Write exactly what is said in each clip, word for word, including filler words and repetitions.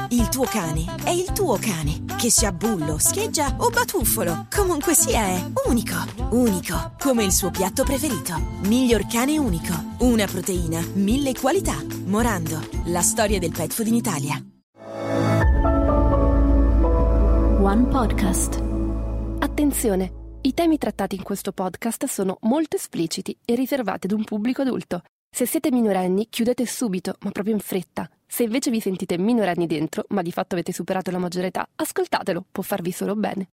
Il tuo cane è il tuo cane. Che sia bullo, scheggia o batuffolo, comunque sia è unico. Unico, come il suo piatto preferito. Miglior cane unico. Una proteina, mille qualità. Morando, la storia del pet food in Italia. One Podcast. Attenzione! I temi trattati in questo podcast sono molto espliciti e riservati ad un pubblico adulto. Se siete minorenni, chiudete subito, ma proprio in fretta. Se invece vi sentite minorenni dentro, ma di fatto avete superato la maggiore età, ascoltatelo, può farvi solo bene.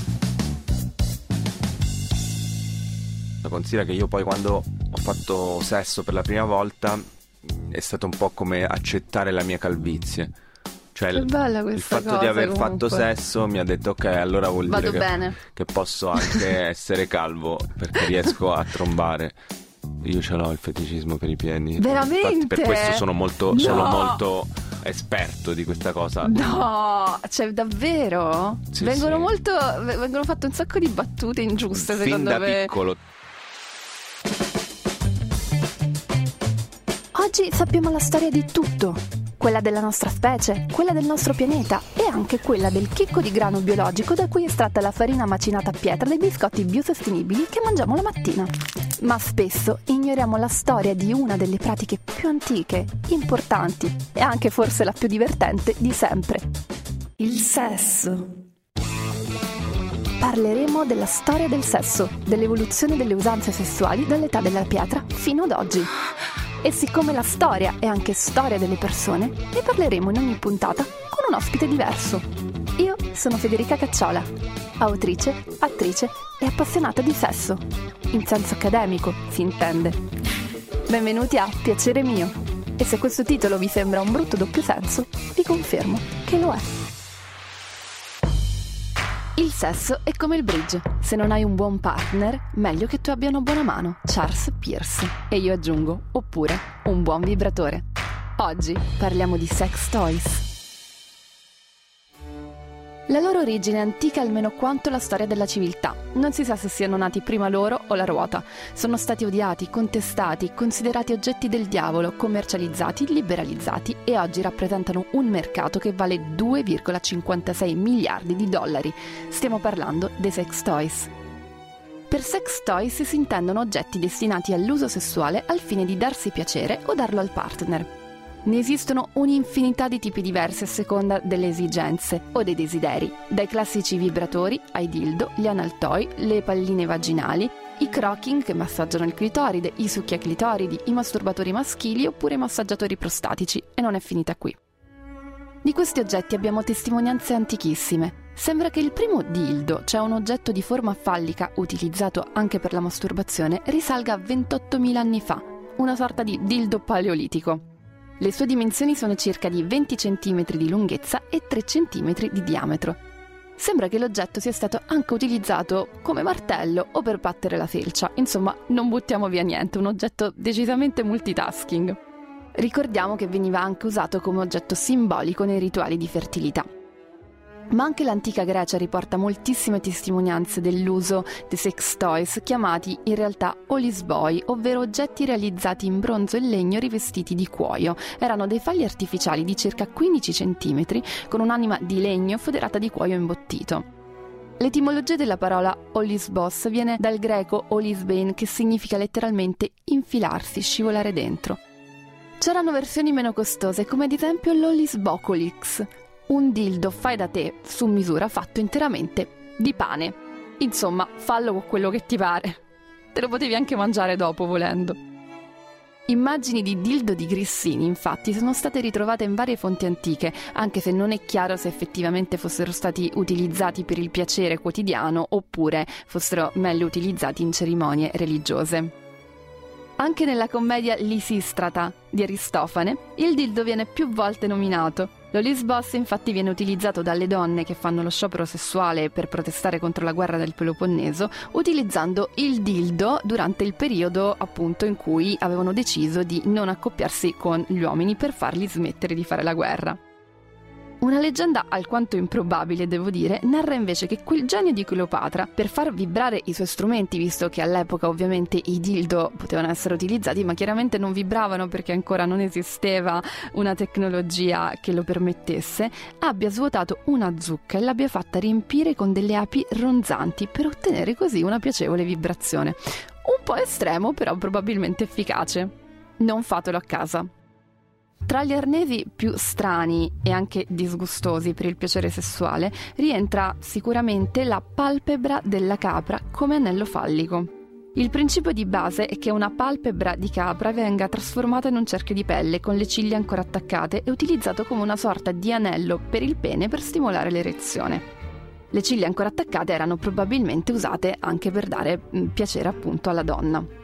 Considera che io poi quando ho fatto sesso per la prima volta è stato un po' come accettare la mia calvizie. Cioè che bella questa il fatto cosa, di aver comunque. fatto sesso mi ha detto ok, allora vuol Vado dire che, bene. che posso anche essere calvo perché riesco a trombare. Io ce l'ho il feticismo per i piedi. Veramente? Infatti per questo sono molto, No! sono molto esperto di questa cosa. No, cioè davvero? Sì, vengono sì. molto vengono fatte un sacco di battute ingiuste Fin secondo da me. piccolo. Oggi sappiamo la storia di tutto. Quella della nostra specie, quella del nostro pianeta e anche quella del chicco di grano biologico da cui è estratta la farina macinata a pietra dei biscotti biosostenibili che mangiamo la mattina. Ma spesso ignoriamo la storia di una delle pratiche più antiche, importanti e anche forse la più divertente di sempre. Il sesso. Parleremo della storia del sesso, dell'evoluzione delle usanze sessuali dall'età della pietra fino ad oggi. E siccome la storia è anche storia delle persone, ne parleremo in ogni puntata con un ospite diverso. Io sono Federica Cacciola, autrice, attrice e appassionata di sesso. In senso accademico, si intende. Benvenuti a Piacere Mio. E se questo titolo vi sembra un brutto doppio senso, vi confermo che lo è. Il sesso è come il bridge. Se non hai un buon partner, meglio che tu abbia una buona mano. Charles Pierce. E io aggiungo, oppure, un buon vibratore. Oggi parliamo di sex toys. La loro origine è antica almeno quanto la storia della civiltà. Non si sa se siano nati prima loro o la ruota. Sono stati odiati, contestati, considerati oggetti del diavolo, commercializzati, liberalizzati e oggi rappresentano un mercato che vale due virgola cinquantasei miliardi di dollari. Stiamo parlando dei sex toys. Per sex toys si intendono oggetti destinati all'uso sessuale al fine di darsi piacere o darlo al partner. Ne esistono un'infinità di tipi diversi a seconda delle esigenze o dei desideri, dai classici vibratori ai dildo, gli anal toy, le palline vaginali, i crocking che massaggiano il clitoride, i succhiaclitoridi, i masturbatori maschili oppure i massaggiatori prostatici, e non è finita qui. Di questi oggetti abbiamo testimonianze antichissime. Sembra che il primo dildo, cioè un oggetto di forma fallica utilizzato anche per la masturbazione, risalga a ventottomila anni fa, una sorta di dildo paleolitico. Le sue dimensioni sono circa di venti centimetri di lunghezza e tre centimetri di diametro. Sembra che l'oggetto sia stato anche utilizzato come martello o per battere la felcia. Insomma, non buttiamo via niente, un oggetto decisamente multitasking. Ricordiamo che veniva anche usato come oggetto simbolico nei rituali di fertilità. Ma anche l'antica Grecia riporta moltissime testimonianze dell'uso dei sex toys, chiamati in realtà olisboi, ovvero oggetti realizzati in bronzo e legno rivestiti di cuoio. Erano dei falli artificiali di circa quindici centimetri con un'anima di legno foderata di cuoio imbottito. L'etimologia della parola olisbos viene dal greco olisbein, che significa letteralmente infilarsi, scivolare dentro. C'erano versioni meno costose, come ad esempio l'olisbocolix, un dildo fai da te su misura fatto interamente di pane. Insomma, fallo con quello che ti pare. Te lo potevi anche mangiare dopo, volendo. Immagini di dildo di grissini, infatti, sono state ritrovate in varie fonti antiche, anche se non è chiaro se effettivamente fossero stati utilizzati per il piacere quotidiano oppure fossero meglio utilizzati in cerimonie religiose. Anche nella commedia Lisistrata di Aristofane, il dildo viene più volte nominato. L'olisbos infatti viene utilizzato dalle donne che fanno lo sciopero sessuale per protestare contro la guerra del Peloponneso, utilizzando il dildo durante il periodo appunto in cui avevano deciso di non accoppiarsi con gli uomini per farli smettere di fare la guerra. Una leggenda alquanto improbabile, devo dire, narra invece che quel genio di Cleopatra, per far vibrare i suoi strumenti, visto che all'epoca ovviamente i dildo potevano essere utilizzati, ma chiaramente non vibravano perché ancora non esisteva una tecnologia che lo permettesse, abbia svuotato una zucca e l'abbia fatta riempire con delle api ronzanti per ottenere così una piacevole vibrazione. Un po' estremo, però probabilmente efficace. Non fatelo a casa. Tra gli arnesi più strani e anche disgustosi per il piacere sessuale rientra sicuramente la palpebra della capra come anello fallico. Il principio di base è che una palpebra di capra venga trasformata in un cerchio di pelle con le ciglia ancora attaccate e utilizzato come una sorta di anello per il pene per stimolare l'erezione. Le ciglia ancora attaccate erano probabilmente usate anche per dare piacere appunto alla donna.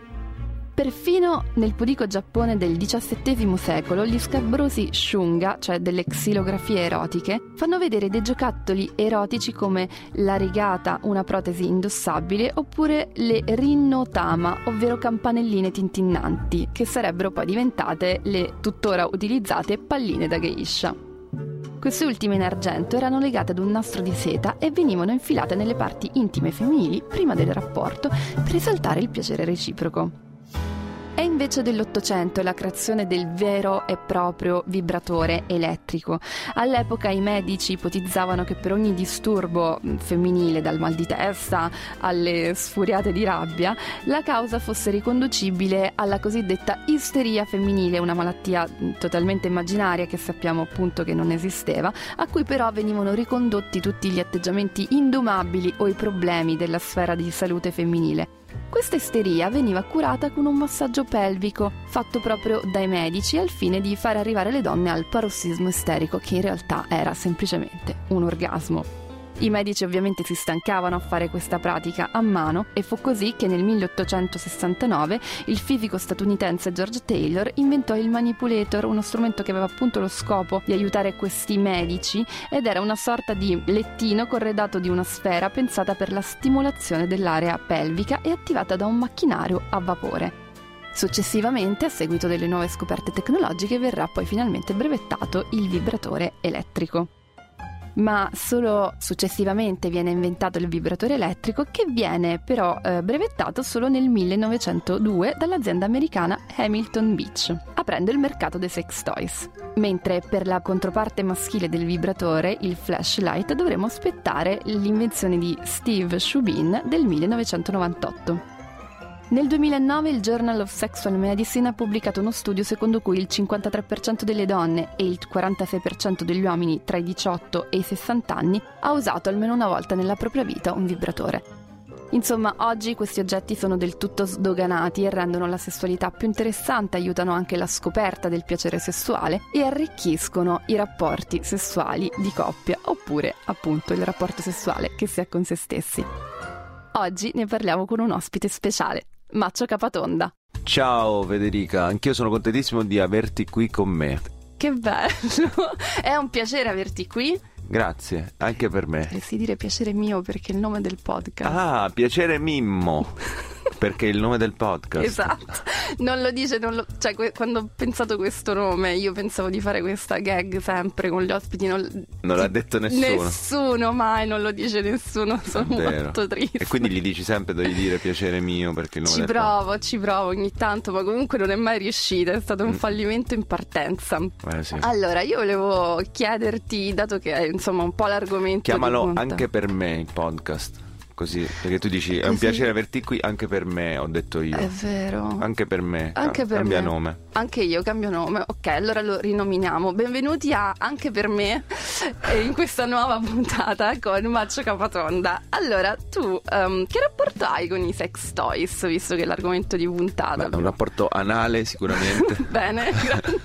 Perfino nel pudico Giappone del diciassettesimo secolo gli scabrosi shunga, cioè delle xilografie erotiche, fanno vedere dei giocattoli erotici come la rigata, una protesi indossabile, oppure le rinnotama, ovvero campanelline tintinnanti, che sarebbero poi diventate le tuttora utilizzate palline da geisha. Queste ultime in argento erano legate ad un nastro di seta e venivano infilate nelle parti intime femminili prima del rapporto per esaltare il piacere reciproco. È invece dell'Ottocento la creazione del vero e proprio vibratore elettrico. All'epoca i medici ipotizzavano che per ogni disturbo femminile, dal mal di testa alle sfuriate di rabbia, la causa fosse riconducibile alla cosiddetta isteria femminile, una malattia totalmente immaginaria che sappiamo appunto che non esisteva, a cui però venivano ricondotti tutti gli atteggiamenti indomabili o i problemi della sfera di salute femminile. Questa isteria veniva curata con un massaggio pelvico fatto proprio dai medici al fine di far arrivare le donne al parossismo isterico, che in realtà era semplicemente un orgasmo. I medici ovviamente si stancavano a fare questa pratica a mano e fu così che nel milleottocentosessantanove il fisico statunitense George Taylor inventò il manipulator, uno strumento che aveva appunto lo scopo di aiutare questi medici ed era una sorta di lettino corredato di una sfera pensata per la stimolazione dell'area pelvica e attivata da un macchinario a vapore. Successivamente, a seguito delle nuove scoperte tecnologiche, verrà poi finalmente brevettato il vibratore elettrico. Ma solo successivamente viene inventato il vibratore elettrico, che viene però eh, brevettato solo nel millenovecentodue dall'azienda americana Hamilton Beach, aprendo il mercato dei sex toys. Mentre per la controparte maschile del vibratore, il flashlight, dovremo aspettare l'invenzione di Steve Shubin del millenovecentonovantotto. Nel duemilanove il Journal of Sexual Medicine ha pubblicato uno studio secondo cui il cinquantatré per cento delle donne e il quarantasei per cento degli uomini tra i diciotto e i sessanta anni ha usato almeno una volta nella propria vita un vibratore. Insomma, oggi questi oggetti sono del tutto sdoganati e rendono la sessualità più interessante, aiutano anche la scoperta del piacere sessuale e arricchiscono i rapporti sessuali di coppia, oppure appunto il rapporto sessuale che si ha con se stessi. Oggi ne parliamo con un ospite speciale, Maccio Capatonda. Ciao Federica, anch'io sono contentissimo di averti qui con me. Che bello, è un piacere averti qui. Grazie, anche per me. Dovresti dire piacere mio perché è il nome del podcast. Ah, piacere Mimmo, perché è il nome del podcast. Esatto, non lo dice, non lo... cioè que... quando ho pensato questo nome io pensavo di fare questa gag sempre con gli ospiti. Non, non l'ha detto nessuno. Nessuno, mai, non lo dice nessuno, sono molto triste. E quindi gli dici sempre devi dire piacere mio perché il nome ci del provo, podcast. ci provo ogni tanto, ma comunque non è mai riuscita, è stato un mm. fallimento in partenza. Eh, sì. Allora, io volevo chiederti, dato che è insomma un po' l'argomento chiamalo di anche per me il podcast. Così, perché tu dici è un Così. piacere averti qui anche per me, ho detto io. È vero. Anche per me. Anche per Cambia me. nome. Anche io cambio nome. Ok, allora lo rinominiamo. Benvenuti a Anche per me in questa nuova puntata con Maccio Capatonda. Allora, tu um, che rapporto hai con i sex toys, visto che è l'argomento di puntata? Beh, un rapporto anale sicuramente. Bene, grazie.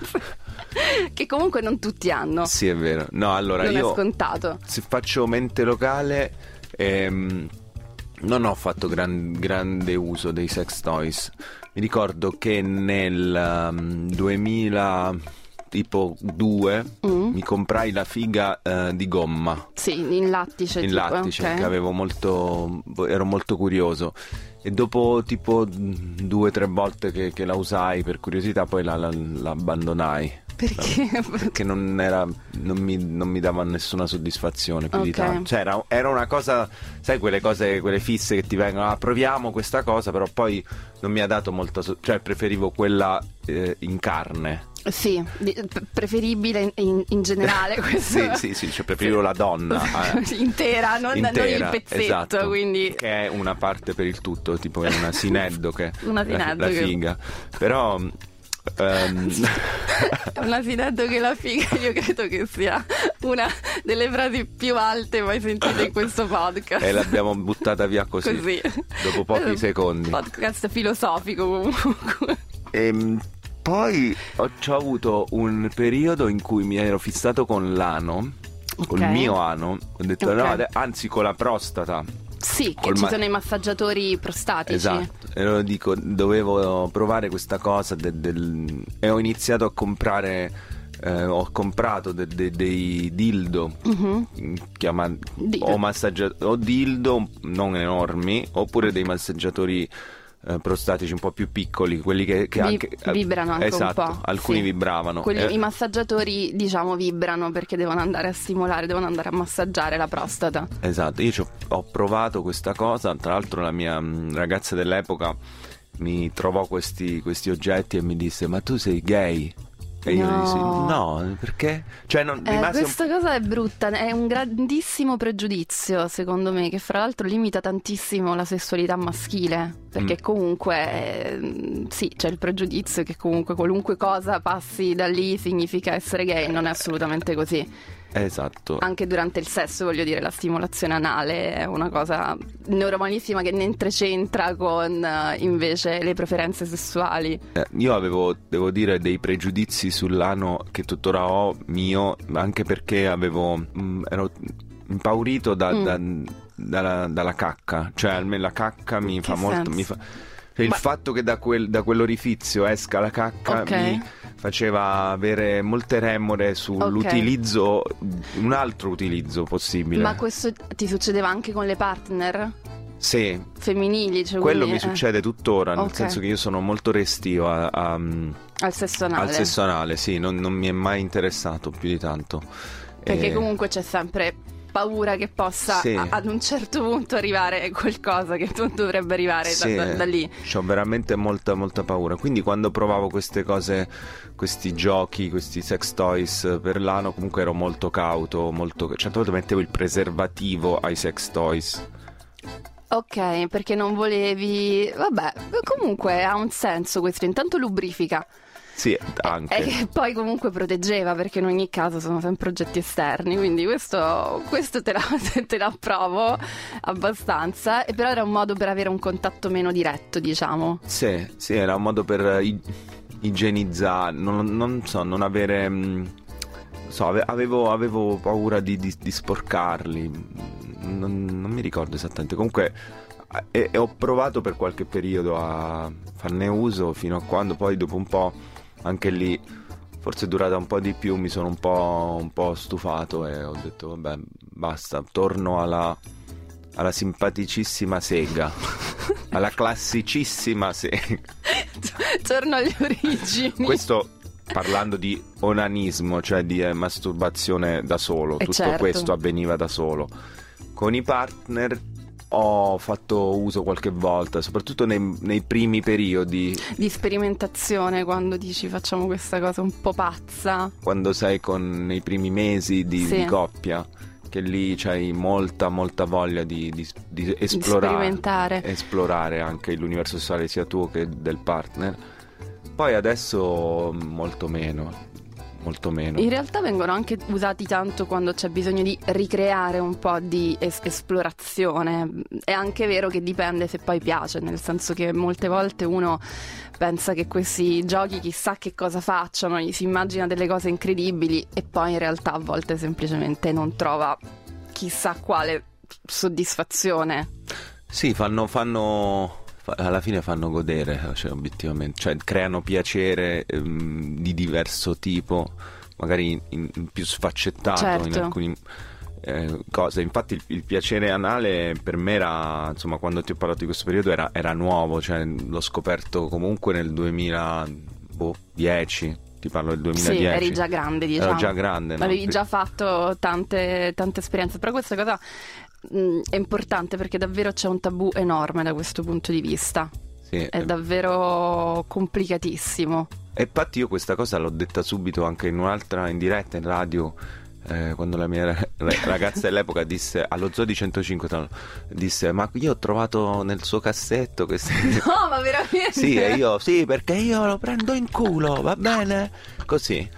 Che comunque non tutti hanno. Sì, è vero. No, allora non io è scontato. se faccio mente locale ehm, non ho fatto gran, grande uso dei sex toys. Mi ricordo che nel um, duemila tipo due mm. mi comprai la figa uh, di gomma. Sì, in lattice. In tipo, lattice, okay. Che avevo molto, ero molto curioso. E dopo tipo due o tre volte che, che la usai per curiosità poi la, la, la abbandonai. Perché? Perché non era non mi, non mi dava nessuna soddisfazione più Ok. di tanto. Cioè era, era una cosa, sai, quelle cose, quelle fisse che ti vengono, ah, proviamo questa cosa, però poi non mi ha dato molta so- cioè preferivo quella eh, in carne. Sì, di- p- preferibile in, in- in generale questo. Sì, sì, sì, cioè preferivo la donna eh. intera, non, non Intera, il pezzetto, esatto, quindi che è una parte per il tutto, tipo è una sineddo che Una la, sineddo la che- figa. Però ehm, un asinetto che la figa io credo che sia una delle frasi più alte mai sentite in questo podcast. e l'abbiamo buttata via così, Così. dopo pochi secondi. Podcast filosofico comunque. Ehm, poi ho, c'ho avuto un periodo in cui mi ero fissato con l'ano, col Ok. mio ano, ho detto Ok. no, ade- anzi con la prostata. Sì, che Col ci ma- sono i massaggiatori prostatici. Esatto, e lo dico, dovevo provare questa cosa de- del- e ho iniziato a comprare, eh, ho comprato de- de- dei dildo, Mhm. chiama- Dildo. o, massaggia- o dildo non enormi, oppure dei massaggiatori eh, prostatici un po' più piccoli, quelli che, che Vi- anche vibrano anche esatto, un po'. alcuni sì. vibravano. Quelli- Eh, I massaggiatori, diciamo, vibrano perché devono andare a stimolare, devono andare a massaggiare la prostata. Esatto, io ci ho, ho provato questa cosa, tra l'altro la mia mh, ragazza dell'epoca mi trovò questi, questi oggetti e mi disse: ma tu sei gay? E io No. dissi no, perché? Cioè non, Eh, rimase un- questa cosa è brutta, è un grandissimo pregiudizio secondo me, che fra l'altro limita tantissimo la sessualità maschile, perché Mm. comunque eh, sì, c'è il pregiudizio che comunque qualunque cosa passi da lì significa essere gay, non è assolutamente così. Esatto. Anche durante il sesso, voglio dire, la stimolazione anale è una cosa normalissima che ne c'entra con eh, invece le preferenze sessuali. Eh, io avevo, devo dire, dei pregiudizi sull'ano che tuttora ho mio, anche perché avevo mh, ero impaurito da- Mm. da- dalla, dalla cacca, cioè almeno la cacca mi Che fa molto senso? mi fa, cioè, il Ma- fatto che da, quel, da quell'orifizio esca la cacca Ok. mi faceva avere molte remore sull'utilizzo, un altro utilizzo possibile. Ma questo ti succedeva anche con le partner Sì, femminili? Cioè quello quindi, mi eh, succede tuttora, nel Ok. senso che io sono molto restio a- a- al sesso anale. al sesso anale, sì, non, non mi è mai interessato più di tanto. Perché Eh, comunque c'è sempre paura che possa Sì. a- ad un certo punto arrivare qualcosa che non dovrebbe arrivare da- sì, da, da lì. c'ho veramente molta molta paura. Quindi quando provavo queste cose, questi giochi, questi sex toys per l'ano, comunque ero molto cauto, molto, certe volte mettevo il preservativo ai sex toys. Ok, perché non volevi... Vabbè, comunque ha un senso questo, intanto lubrifica. Sì, anche. E che poi comunque proteggeva, perché in ogni caso sono sempre oggetti esterni, quindi questo, questo te, la, te la approvo abbastanza, e però era un modo per avere un contatto meno diretto, diciamo. Sì, sì, era un modo per i- igienizzare, non, non so, non avere... mh, so, ave- avevo, avevo paura di, di- di sporcarli, non, non mi ricordo esattamente. Comunque e, e ho provato per qualche periodo a farne uso, fino a quando poi dopo un po', anche lì, forse è durata un po' di più, mi sono un po', un po' stufato e ho detto vabbè, basta, torno alla, alla simpaticissima sega, alla classicissima sega. Torno alle origini. Questo parlando di onanismo, cioè di eh, masturbazione da solo, Eh, tutto certo. questo avveniva da solo. Con i partner ho fatto uso qualche volta, soprattutto nei, nei primi periodi, Di sperimentazione, quando dici facciamo questa cosa un po' pazza. quando sei con nei primi mesi di, Sì. di coppia, che lì c'hai molta molta voglia di, di- di esplorare, sperimentare. esplorare anche l'universo sessuale sia tuo che del partner. Poi adesso molto meno, molto meno. In realtà vengono anche usati tanto quando c'è bisogno di ricreare un po' di es- esplorazione. È anche vero che dipende se poi piace, nel senso che molte volte uno pensa che questi giochi chissà che cosa facciano, gli si immagina delle cose incredibili e poi in realtà a volte semplicemente non trova chissà quale soddisfazione. Sì, fanno, fanno fa- alla fine fanno godere, cioè, obiettivamente, cioè creano piacere ehm, di diverso tipo, magari in, in più sfaccettato in Certo. alcune eh, cose. Infatti il, il piacere anale per me era, insomma, quando ti ho parlato di questo periodo era, era nuovo, cioè l'ho scoperto comunque nel duemiladieci, ti parlo del duemiladieci. Sì, eri già grande, diciamo. Ero già grande. No? Avevi già fatto tante, tante esperienze, però questa cosa mh, è importante perché davvero c'è un tabù enorme da questo punto di vista. Sì, è davvero complicatissimo. E infatti io questa cosa l'ho detta subito anche in un'altra, in diretta, in radio, eh, quando la mia ragazza dell'epoca disse, allo Zoo di centocinque, disse, ma io ho trovato nel suo cassetto queste... No, ma veramente? Sì, e io, sì, perché io lo prendo in culo, va bene? Così.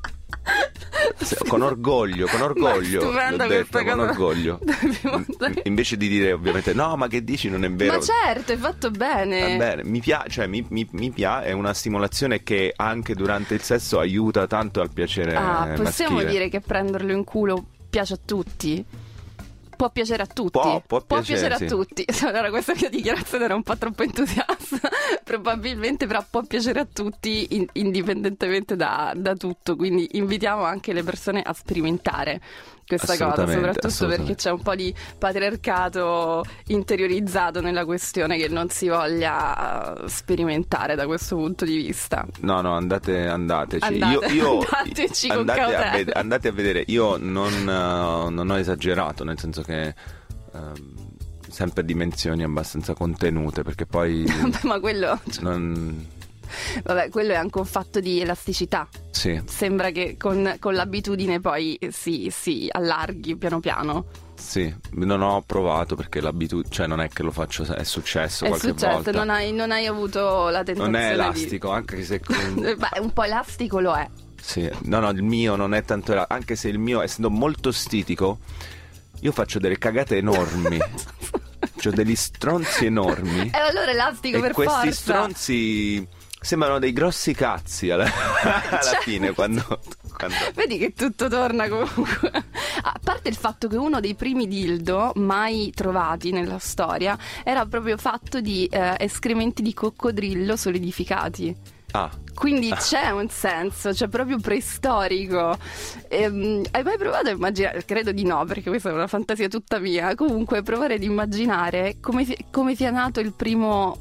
Con orgoglio, con orgoglio, l'ho detto, con orgoglio. Invece di dire ovviamente no, ma che dici, non è vero. Ma certo, hai fatto bene. Va bene, mi piace, cioè mi, mi, mi piace, è una stimolazione che anche durante il sesso aiuta tanto al piacere ah, maschile. Possiamo dire che prenderlo in culo piace a tutti? Può piacere a tutti, può, può, può piacere, piacere sì. a tutti. Allora questa mia dichiarazione era un po' troppo entusiasta, probabilmente, però può piacere a tutti in, indipendentemente da, da tutto, quindi invitiamo anche le persone a sperimentare questa cosa, soprattutto perché c'è un po' di patriarcato interiorizzato nella questione che non si voglia sperimentare da questo punto di vista. No, no, andate, andateci. Andate, io, io, andateci con andate, cautela. a ved- andate a vedere, io non, uh, non ho esagerato, nel senso che uh, sempre dimensioni abbastanza contenute, perché poi Vabbè, ma quello non... Vabbè, quello è anche un fatto di elasticità. Sì. Sembra che con, con l'abitudine poi si, si allarghi piano piano. Sì, non ho provato perché l'abitudine, cioè non è che lo faccio, è successo è qualche successo, volta. Non hai, non hai avuto la tentazione. Non è elastico, di... anche se... Beh, un po' elastico lo è. Sì, no, no, il mio non è tanto elastico, anche se il mio, essendo molto stitico, io faccio delle cagate enormi. C'ho degli stronzi enormi. E allora elastico e per questi forza. stronzi sembrano dei grossi cazzi alla, alla Cioè, fine quando, quando... Vedi che tutto torna comunque. A parte il fatto che uno dei primi dildo mai trovati nella storia era proprio fatto di eh, escrementi di coccodrillo solidificati. Ah. Quindi c'è un senso, c'è proprio preistorico. Ehm, hai mai provato a immaginare? Credo di no, perché questa è una fantasia tutta mia. Comunque provare ad immaginare come, come sia nato il primo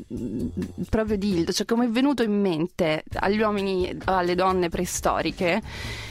proprio dildo, cioè come è venuto in mente agli uomini, alle donne preistoriche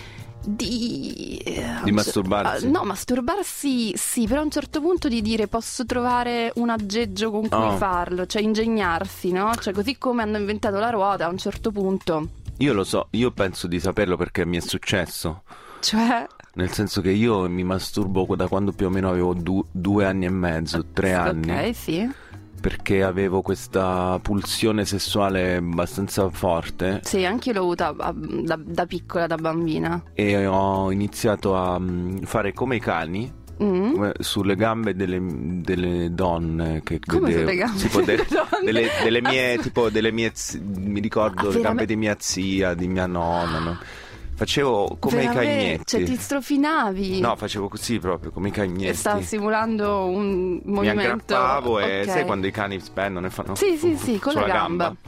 di, di masturbarsi. Uh, no, masturbarsi sì, però a un certo punto di dire posso trovare un aggeggio con cui oh. farlo, cioè ingegnarsi, no? Cioè così come hanno inventato la ruota a un certo punto. Io lo so, io penso di saperlo perché mi è successo. Cioè? Nel senso che io mi masturbo da quando più o meno avevo du- due anni e mezzo, tre anni. Ok, sì. Perché avevo questa pulsione sessuale abbastanza forte. Sì, anche io l'ho avuta da, da piccola, da bambina. E ho iniziato a fare come i cani, mm. come sulle gambe delle, delle donne che come vedevo. Sulle gambe tipo delle, de, donne? Delle, delle mie, tipo delle mie, mi ricordo ah, le gambe di mia zia, di mia nonna, no? Facevo come veramente? I cagnetti. Cioè ti strofinavi? No, facevo così proprio, come i cagnetti. E stavo simulando un movimento. Mi aggrappavo e okay. sai quando i cani spendono e fanno... Sì, sì, sì, con la gamba. gamba.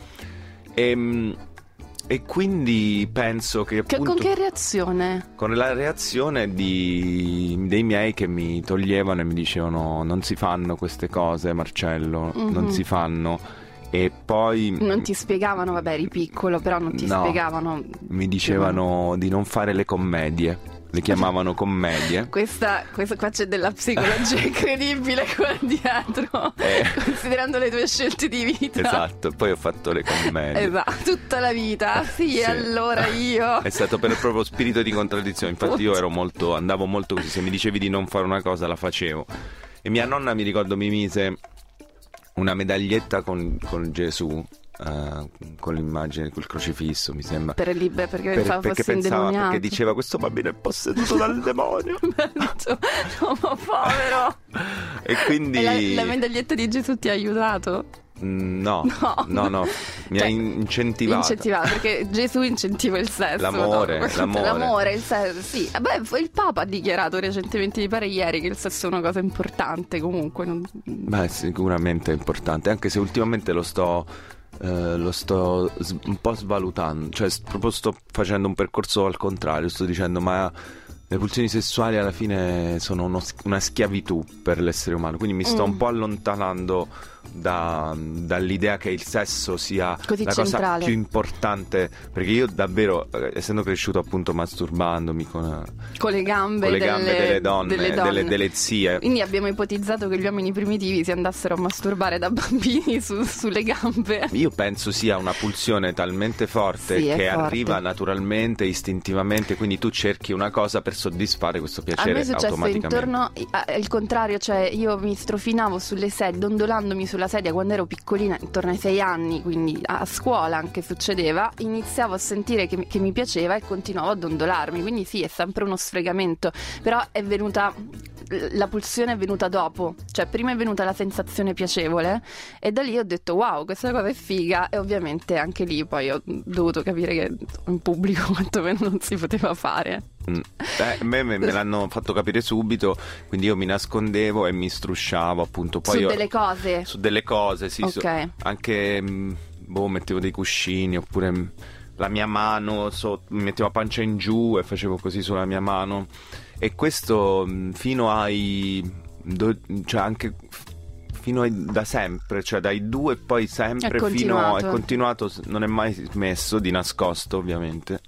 E, e quindi penso che appunto... Che, con che reazione? Con la reazione di, dei miei che mi toglievano e mi dicevano non si fanno queste cose, Marcello, mm-hmm. non si fanno... E poi non ti spiegavano, vabbè eri piccolo, però non ti no, spiegavano. Mi dicevano di non fare le commedie. Le chiamavano commedie. Questa, questa qua c'è della psicologia incredibile qua dietro, eh. considerando le tue scelte di vita. Esatto, poi ho fatto le commedie. Esatto, tutta la vita. Sì, sì. Allora io è stato per il proprio spirito di contraddizione. Infatti Put. io ero molto, andavo molto così. Se mi dicevi di non fare una cosa la facevo. E mia nonna, mi ricordo, mi mise una medaglietta con, con Gesù, uh, con l'immagine, col crocifisso, mi sembra. Per il perché, per, pensava perché fosse pensava, indemoniato. perché diceva questo bambino è posseduto dal demonio. No, ma povero. E quindi e la, la medaglietta di Gesù ti ha aiutato? No, no, no, no. Mi cioè, ha incentivato. Incentivato, perché Gesù incentiva il sesso. L'amore, no? l'amore. L'amore, il sesso, sì. Beh, il Papa ha dichiarato recentemente, mi pare ieri, che il sesso è una cosa importante comunque. Non... Beh, sicuramente è importante, anche se ultimamente lo sto... Uh, lo sto s- un po' svalutando. Cioè, proprio sto facendo un percorso al contrario. Sto dicendo, ma... le pulsioni sessuali alla fine sono uno, una schiavitù per l'essere umano, quindi mi sto mm. un po' allontanando da, dall'idea che il sesso sia così la centrale. cosa più importante, perché io davvero, essendo cresciuto appunto masturbandomi con, con le gambe, con le delle, gambe delle donne, delle, donne. Delle, delle zie, quindi abbiamo ipotizzato che gli uomini primitivi si andassero a masturbare da bambini su, sulle gambe. Io penso sia una pulsione talmente forte sì, che forte. arriva naturalmente, istintivamente, quindi tu cerchi una cosa per soddisfare questo piacere a me è successo automaticamente. intorno al contrario, cioè io mi strofinavo sulle sedie, dondolandomi sulla sedia quando ero piccolina, intorno ai sei anni, quindi a scuola anche succedeva, iniziavo a sentire che, che mi piaceva e continuavo a dondolarmi, quindi sì, è sempre uno sfregamento, però è venuta la pulsione è venuta dopo, cioè prima è venuta la sensazione piacevole e da lì ho detto wow, questa cosa è figa, e ovviamente anche lì poi ho dovuto capire che in pubblico quantomeno non si poteva fare. Mm. Eh, a me, me, me l'hanno fatto capire subito, quindi io mi nascondevo e mi strusciavo appunto poi su io, delle cose su delle cose sì, okay. su, anche boh, mettevo dei cuscini, oppure la mia mano so, mi mettevo a pancia in giù e facevo così sulla mia mano, e questo fino ai do, cioè anche fino ai, da sempre, cioè dai due e poi sempre è fino è continuato, non è mai smesso, di nascosto ovviamente.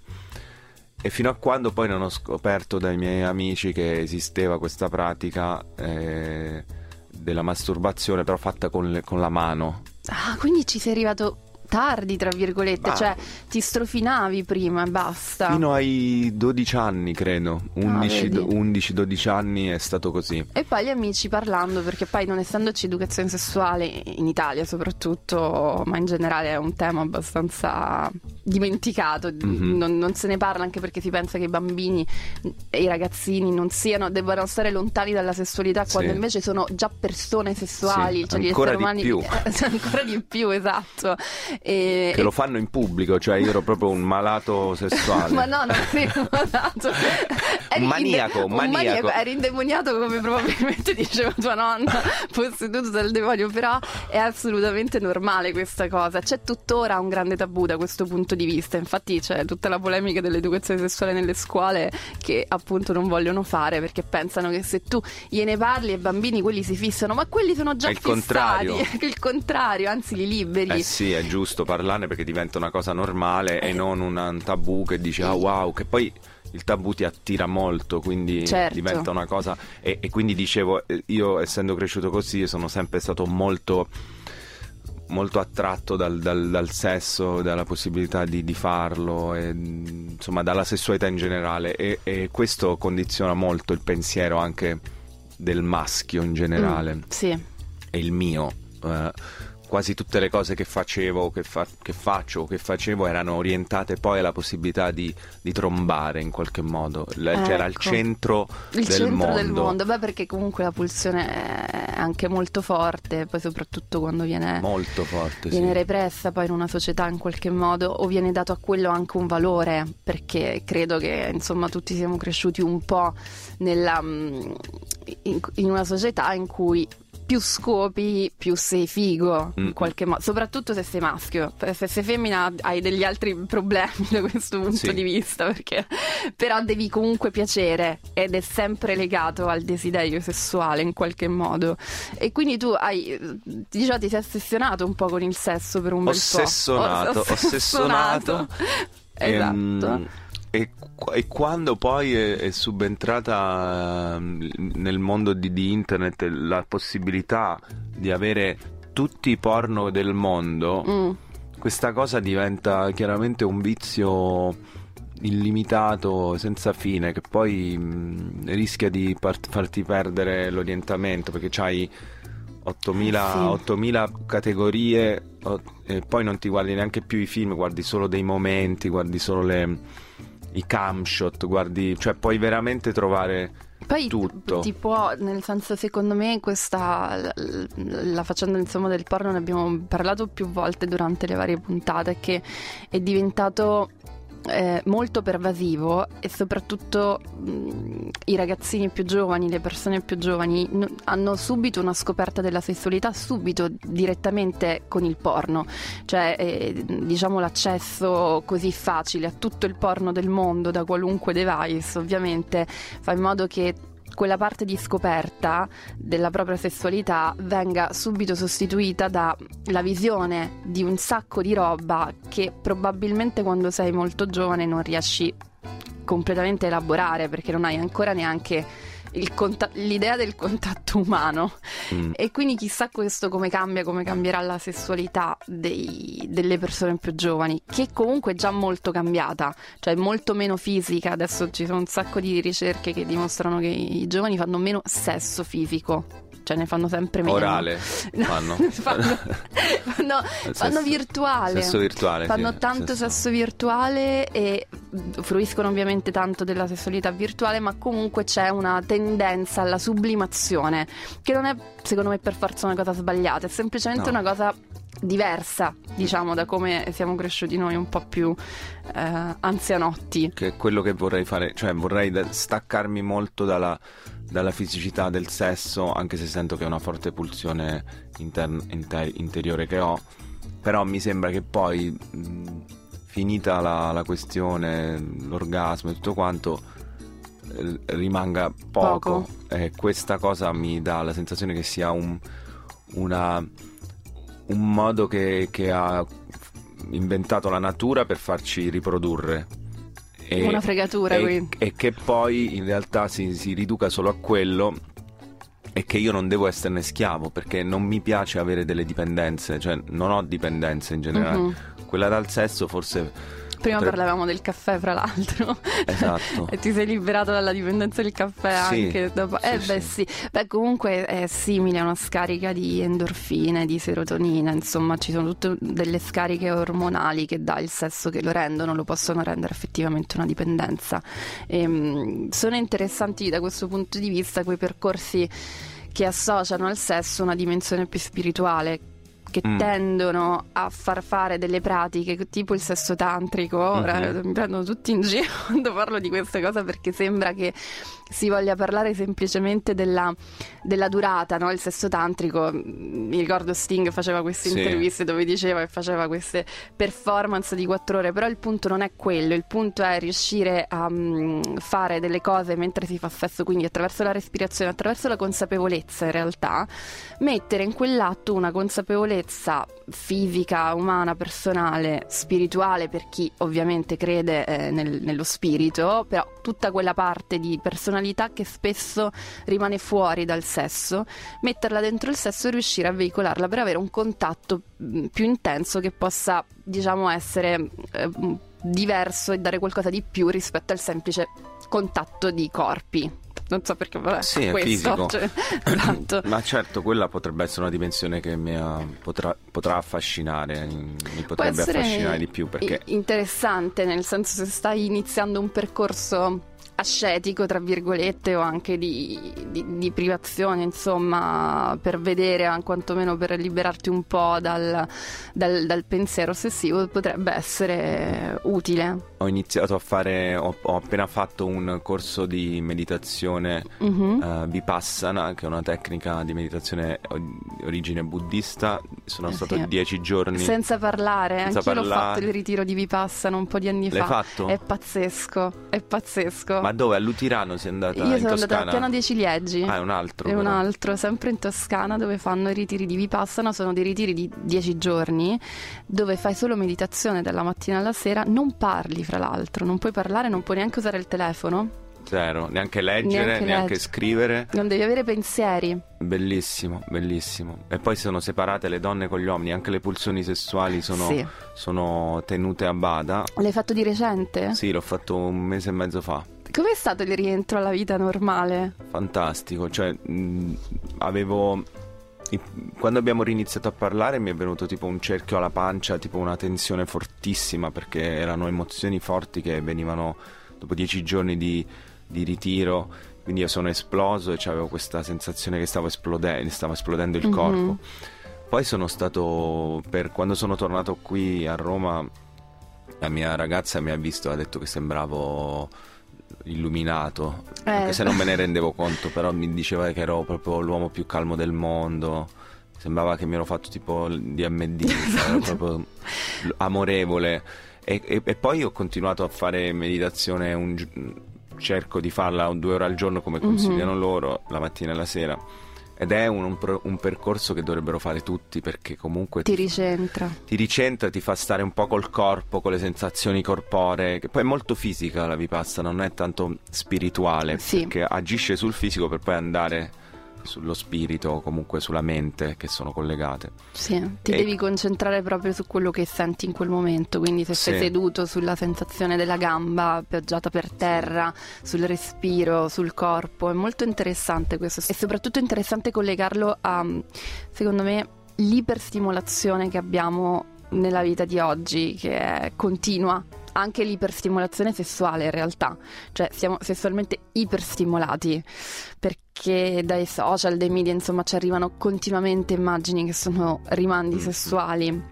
E fino a quando poi non ho scoperto dai miei amici che esisteva questa pratica eh, della masturbazione, però fatta con, le, con la mano. Ah, quindi ci sei arrivato tardi, tra virgolette, ah. cioè ti strofinavi prima e basta. Fino ai dodici anni, credo, undici dodici anni è stato così. E poi gli amici parlando, perché poi non essendoci educazione sessuale in Italia soprattutto, ma in generale è un tema abbastanza dimenticato, mm-hmm. non, non se ne parla, anche perché si pensa che i bambini e i ragazzini non siano, debbano stare lontani dalla sessualità, quando sì. invece sono già persone sessuali, sì, cioè gli ancora esseri umani di più. ancora di più, esatto. E, che lo fanno in pubblico, cioè io ero proprio un malato sessuale. Ma no, non eri un malato, eri un maniaco, inde- un maniaco. Un maniaco, eri indemoniato come probabilmente diceva tua nonna, posseduto dal demonio, però è assolutamente normale questa cosa. C'è tuttora un grande tabù da questo punto di vista, infatti c'è tutta la polemica dell'educazione sessuale nelle scuole che appunto non vogliono fare perché pensano che se tu gliene parli ai bambini quelli si fissano, ma quelli sono già è il fissati. Contrario. È il contrario, anzi li liberi. Eh sì, è giusto parlarne perché diventa una cosa normale eh. e non un tabù che dice ah wow, che poi il tabù ti attira molto, quindi certo. diventa una cosa e, e quindi dicevo, io essendo cresciuto così sono sempre stato molto molto attratto dal, dal, dal sesso, dalla possibilità di, di farlo e, insomma dalla sessualità in generale e, e questo condiziona molto il pensiero anche del maschio in generale. Mm, sì. E il mio eh, quasi tutte le cose che facevo, che, fa, che faccio, che facevo erano orientate poi alla possibilità di, di trombare in qualche modo. L- ecco. C'era il centro il del centro mondo. del mondo, beh, perché comunque la pulsione è anche molto forte, poi soprattutto quando viene molto forte, viene sì. repressa poi in una società in qualche modo, o viene dato a quello anche un valore, perché credo che insomma tutti siamo cresciuti un po' nella in, in una società in cui più scopi, più sei figo in qualche modo, soprattutto se sei maschio. Se sei femmina hai degli altri problemi da questo punto sì. di vista, perché però devi comunque piacere ed è sempre legato al desiderio sessuale in qualche modo. E quindi tu hai, diciamo, ti sei ossessionato un po' con il sesso per un ossessionato, bel po'. Ossessionato, ossessionato. Esatto. Ehm, E, e quando poi è, è subentrata nel mondo di, di internet la possibilità di avere tutti i porno del mondo, mm. questa cosa diventa chiaramente un vizio illimitato, senza fine, che poi mh, rischia di part- farti perdere l'orientamento, perché c'hai ottomila, sì. ottomila categorie e poi non ti guardi neanche più i film, guardi solo dei momenti, guardi solo le... i camshot, guardi, cioè puoi veramente trovare poi tutto. Ti può, nel senso, secondo me questa la, la faccenda insomma del porno, ne abbiamo parlato più volte durante le varie puntate, che è diventato eh, molto pervasivo e soprattutto mh, i ragazzini più giovani, le persone più giovani n- hanno subito una scoperta della sessualità subito, direttamente con il porno, cioè eh, diciamo l'accesso così facile a tutto il porno del mondo da qualunque device ovviamente fa in modo che quella parte di scoperta della propria sessualità venga subito sostituita dalla visione di un sacco di roba che probabilmente quando sei molto giovane non riesci completamente a elaborare, perché non hai ancora neanche il conta- l'idea del contatto umano. Mm. E quindi chissà questo come cambia, come cambierà la sessualità dei, delle persone più giovani, che comunque è già molto cambiata, cioè molto meno fisica. Adesso ci sono un sacco di ricerche che dimostrano che i giovani fanno meno sesso fisico, cioè ne fanno sempre meno. Orale fanno fanno, fanno, fanno virtuale sesso virtuale fanno sì, tanto sesso. sesso virtuale e fruiscono ovviamente tanto della sessualità virtuale, ma comunque c'è una tendenza alla sublimazione, che non è secondo me per forza una cosa sbagliata, è semplicemente no. una cosa diversa, diciamo, da come siamo cresciuti noi un po' più eh, anzianotti. Che è quello che vorrei fare, cioè vorrei staccarmi molto dalla dalla fisicità del sesso, anche se sento che è una forte pulsione inter- inter- interiore che ho, però mi sembra che poi mh, finita la, la questione, l'orgasmo e tutto quanto, eh, rimanga poco, poco. E questa cosa mi dà la sensazione che sia un, una, un modo che, che ha inventato la natura per farci riprodurre. E, una fregatura, e, quindi. E che poi in realtà si, si riduca solo a quello, e che io non devo esserne schiavo, perché non mi piace avere delle dipendenze, cioè non ho dipendenze in generale. Mm-hmm. Quella dal sesso forse... Prima potrebbe... parlavamo del caffè, fra l'altro. Esatto. E ti sei liberato dalla dipendenza del caffè, sì, anche dopo. Sì, eh beh sì. sì. Beh, comunque è simile a una scarica di endorfine, di serotonina, insomma ci sono tutte delle scariche ormonali che dà il sesso che lo rendono, lo possono rendere effettivamente una dipendenza. E, mh, sono interessanti da questo punto di vista quei percorsi che associano al sesso una dimensione più spirituale, che mm. tendono a far fare delle pratiche tipo il sesso tantrico. Ora mm-hmm. mi prendono tutti in giro quando parlo di questa cosa, perché sembra che si voglia parlare semplicemente della, della durata, no? Il sesso tantrico, mi ricordo Sting faceva queste sì. interviste dove diceva che faceva queste performance di quattro ore, però il punto non è quello, il punto è riuscire a um, fare delle cose mentre si fa sesso, quindi attraverso la respirazione, attraverso la consapevolezza, in realtà mettere in quell'atto una consapevolezza fisica, umana, personale, spirituale per chi ovviamente crede eh, nel, nello spirito, però tutta quella parte di personalità che spesso rimane fuori dal sesso, metterla dentro il sesso e riuscire a veicolarla per avere un contatto mh, più intenso, che possa, diciamo, essere eh, diverso e dare qualcosa di più rispetto al semplice contatto di corpi. Non so perché, vabbè, sì, è questo, fisico. Cioè, tanto. Ma certo, quella potrebbe essere una dimensione che mi ha, potrà, potrà affascinare, mi potrebbe affascinare di più, perché interessante, nel senso, se stai iniziando un percorso ascetico, tra virgolette, o anche di, di, di privazione, insomma, per vedere, quantomeno per liberarti un po' dal, dal, dal pensiero ossessivo, potrebbe essere utile. Ho iniziato a fare, ho, ho appena fatto un corso di meditazione mm-hmm. uh, Vipassana, che è una tecnica di meditazione di origine buddista. Sono eh stato sì. dieci giorni senza parlare, senza anch'io parlare. l'ho fatto il ritiro di Vipassana un po' di anni L'hai fa. fatto? È pazzesco, è pazzesco. Ma dove? A Lutirano sei andata? Io in sono Toscana? andata a Piano dei Ciliegi. Ah, è un altro. È però. un altro, sempre in Toscana, dove fanno i ritiri di Vipassana. Sono dei ritiri di dieci giorni dove fai solo meditazione dalla mattina alla sera, non parli, fra l'altro, non puoi parlare, non puoi neanche usare il telefono. Zero, neanche leggere, neanche, neanche legge. scrivere. Non devi avere pensieri. Bellissimo, bellissimo. E poi sono separate le donne con gli uomini, anche le pulsioni sessuali sono, sì. sono tenute a bada. L'hai fatto di recente? Sì, l'ho fatto un mese e mezzo fa. Com'è stato il rientro alla vita normale? Fantastico, cioè mh, avevo... Quando abbiamo riniziato a parlare mi è venuto tipo un cerchio alla pancia, tipo una tensione fortissima, perché erano emozioni forti che venivano dopo dieci giorni di, di ritiro, quindi io sono esploso e avevo questa sensazione che stavo esplodendo, stava esplodendo il mm-hmm. corpo. Poi sono stato, per quando sono tornato qui a Roma, la mia ragazza mi ha visto e ha detto che sembravo illuminato, eh. anche se non me ne rendevo conto, però mi diceva che ero proprio l'uomo più calmo del mondo, sembrava che mi ero fatto tipo D M D, ero proprio amorevole. E, e, e poi ho continuato a fare meditazione un, cerco di farla due ore al giorno come consigliano mm-hmm. loro, la mattina e la sera. Ed è un, un, un percorso che dovrebbero fare tutti, perché comunque ti, ti ricentra ti ricentra, ti fa stare un po' col corpo, con le sensazioni corporee, che poi è molto fisica la Vipassana, non è tanto spirituale, sì. perché agisce sul fisico per poi andare sullo spirito o comunque sulla mente, che sono collegate. Sì, ti e... devi concentrare proprio su quello che senti in quel momento, quindi se sei sì. seduto, sulla sensazione della gamba appoggiata per terra, sul respiro, sul corpo. È molto interessante questo, e soprattutto interessante collegarlo a, secondo me, l'iperstimolazione che abbiamo nella vita di oggi, che è continua. Anche l'iperstimolazione sessuale in realtà, cioè siamo sessualmente iperstimolati, perché dai social, dai media, insomma, ci arrivano continuamente immagini che sono rimandi sessuali,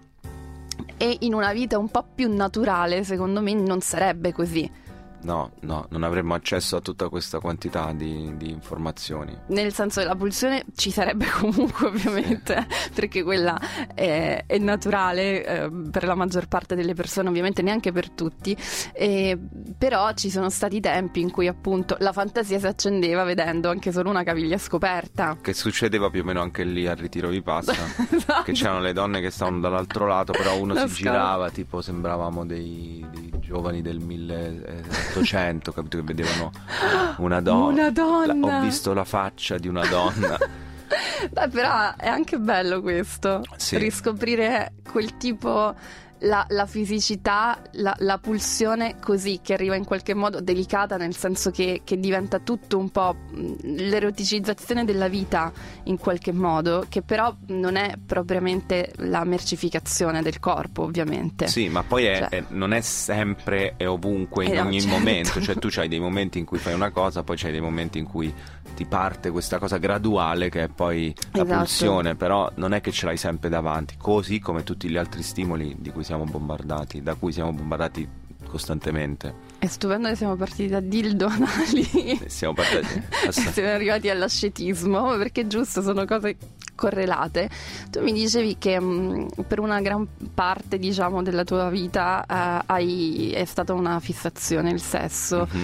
e in una vita un po' più naturale secondo me non sarebbe così. No, no, non avremmo accesso a tutta questa quantità di, di informazioni. Nel senso che la pulsione ci sarebbe comunque, ovviamente, sì. perché quella è, è naturale eh, per la maggior parte delle persone, ovviamente neanche per tutti, eh, però ci sono stati tempi in cui appunto la fantasia si accendeva vedendo anche solo una caviglia scoperta. Che succedeva più o meno anche lì al ritiro Vipassana, esatto. Che c'erano le donne che stavano dall'altro lato, però uno la si scala. girava, tipo sembravamo dei, dei giovani del milleottocento, capito, che vedevano una donna. Una donna. La, ho visto la faccia di una donna. Beh, però è anche bello questo, sì. riscoprire quel tipo, la, la fisicità, la, la pulsione così, che arriva in qualche modo delicata, nel senso che, che diventa tutto un po' l'eroticizzazione della vita in qualche modo, che però non è propriamente la mercificazione del corpo, ovviamente. Sì, ma poi è, cioè, è, non è sempre e ovunque, in eh no, ogni certo. momento, cioè tu c'hai dei momenti in cui fai una cosa, poi c'hai dei momenti in cui ti parte questa cosa graduale che è poi la esatto. pulsione, però non è che ce l'hai sempre davanti, così come tutti gli altri stimoli di cui siamo bombardati, da cui siamo bombardati costantemente. È stupendo che siamo partiti da dildo anali siamo partiti siamo arrivati all'ascetismo, perché giusto, sono cose correlate. Tu mi dicevi che mh, per una gran parte, diciamo, della tua vita eh, hai, è stata una fissazione il sesso. Mm-hmm.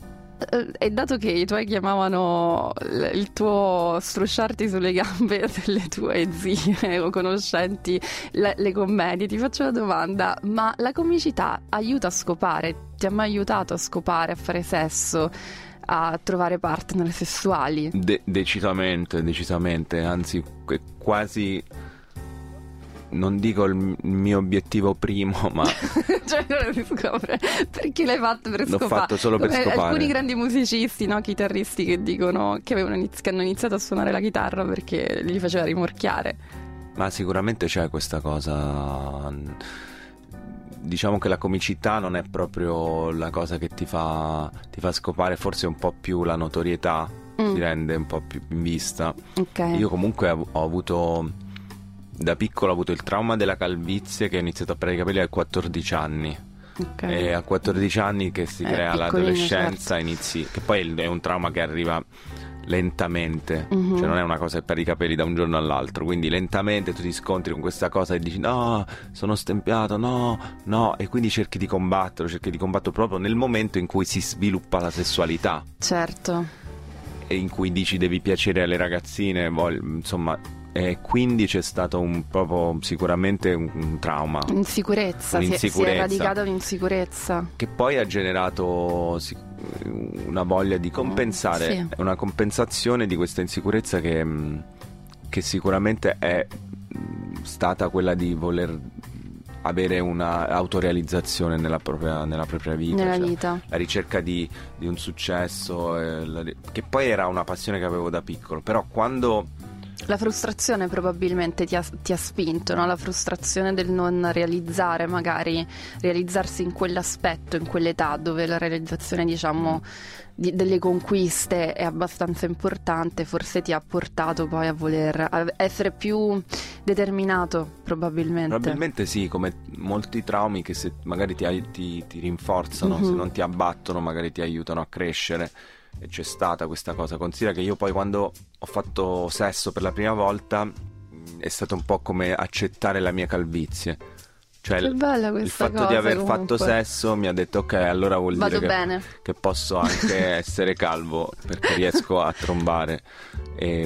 E dato che i tuoi chiamavano il tuo strusciarti sulle gambe delle tue zie o conoscenti le, le commedie, ti faccio una domanda: ma la comicità aiuta a scopare? Ti ha mai aiutato a scopare, a fare sesso, a trovare partner sessuali? De- decisamente, decisamente, anzi quasi, non dico il mio obiettivo primo, ma cioè non si scopre perché l'hai fatto per scopare. L'ho fatto solo per scopare. Alcuni grandi musicisti, no, chitarristi, che dicono che avevano inizi- che hanno iniziato a suonare la chitarra perché gli faceva rimorchiare. Ma sicuramente c'è questa cosa. Diciamo che la comicità non è proprio la cosa che ti fa ti fa scopare, forse un po' più la notorietà mm. ti rende un po' più in vista. Okay. Io comunque ho, ho avuto da piccolo ho avuto il trauma della calvizie, che ho iniziato a perdere i capelli a quattordici anni. Okay. E a quattordici anni che si eh, crea l'adolescenza, certo. inizi, che poi è un trauma che arriva lentamente, mm-hmm. cioè non è una cosa che perdi i capelli da un giorno all'altro, quindi lentamente tu ti scontri con questa cosa e dici no, sono stempiato, no, no, e quindi cerchi di combatterlo, cerchi di combatterlo proprio nel momento in cui si sviluppa la sessualità. Certo. E in cui dici devi piacere alle ragazzine, insomma. E quindi c'è stato un proprio sicuramente un, un trauma, insicurezza, un'insicurezza, si è, si è radicata un'insicurezza che poi ha generato una voglia di compensare, sì. una compensazione di questa insicurezza che, che sicuramente è stata quella di voler avere una autorealizzazione nella propria, nella propria vita, nella cioè, vita. La ricerca di, di un successo, eh, la, che poi era una passione che avevo da piccolo, però quando la frustrazione probabilmente ti ha, ti ha spinto, no? La frustrazione del non realizzare, magari realizzarsi in quell'aspetto, in quell'età dove la realizzazione, diciamo, di, delle conquiste è abbastanza importante, forse ti ha portato poi a voler a essere più determinato, probabilmente. Probabilmente sì, come molti traumi che se magari ti, ti, ti rinforzano, mm-hmm. se non ti abbattono magari ti aiutano a crescere. E c'è stata questa cosa. Considera che io poi quando ho fatto sesso per la prima volta è stato un po' come accettare la mia calvizie, Cioè, che bella questa il fatto cosa, di aver comunque. fatto sesso mi ha detto ok, allora vuol Vado dire che, bene. che posso anche essere calvo perché riesco a trombare. E,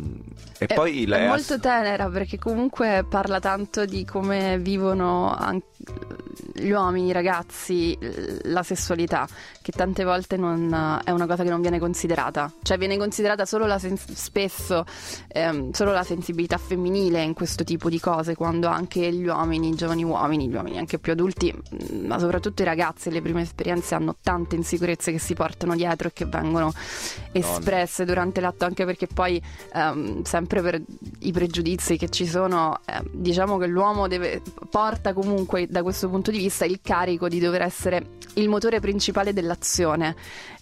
e È, poi è lei ha- molto tenera, perché comunque parla tanto di come vivono anche gli uomini, i ragazzi, la sessualità, che tante volte non, è una cosa che non viene considerata. Cioè viene considerata solo la sens- spesso ehm, solo la sensibilità femminile in questo tipo di cose, quando anche gli uomini, i giovani uomini, gli uomini anche più adulti, ma soprattutto i ragazzi, le prime esperienze hanno tante insicurezze che si portano dietro e che vengono espresse durante l'atto, anche perché poi ehm, sempre per i pregiudizi che ci sono, eh, diciamo che l'uomo deve, porta comunque da questo punto di vista il carico di dover essere il motore principale dell'azione,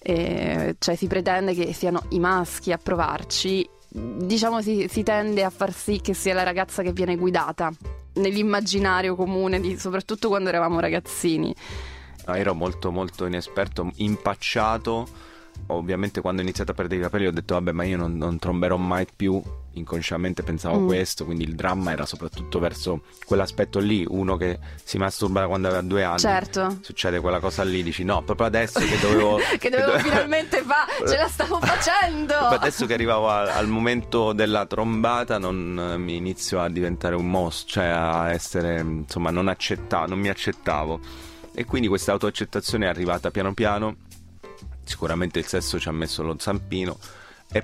e, cioè si pretende che siano i maschi a provarci, diciamo si, si tende a far sì che sia la ragazza che viene guidata nell'immaginario comune, di, soprattutto quando eravamo ragazzini. No, ero molto molto inesperto, impacciato. Ovviamente quando ho iniziato a perdere i capelli ho detto vabbè, ma io non, non tromberò mai più. Inconsciamente pensavo Mm. questo, quindi il dramma era soprattutto verso quell'aspetto lì. Uno che si masturba quando aveva due anni, Certo. succede quella cosa lì, dici no, proprio adesso che dovevo che dovevo dove- finalmente fare, ce la stavo facendo. proprio adesso che arrivavo a- al momento della trombata non eh, mi inizio a diventare un mostro, cioè a essere, insomma, non accettavo, non mi accettavo, e quindi questa autoaccettazione è arrivata piano piano. Sicuramente il sesso ci ha messo lo zampino, e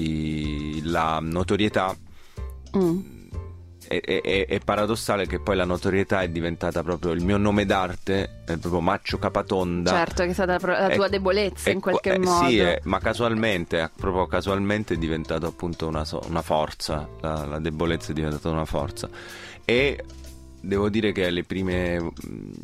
poi la notorietà. Mm. È, è- è paradossale che poi la notorietà è diventata proprio il mio nome d'arte, è proprio Maccio Capatonda. Certo, che è stata la tua È- debolezza è in qua- qualche eh, modo. Sì, è- ma casualmente, eh, proprio casualmente è diventato appunto una, so- una forza, la, la debolezza è diventata una forza. E devo dire che le prime, mh,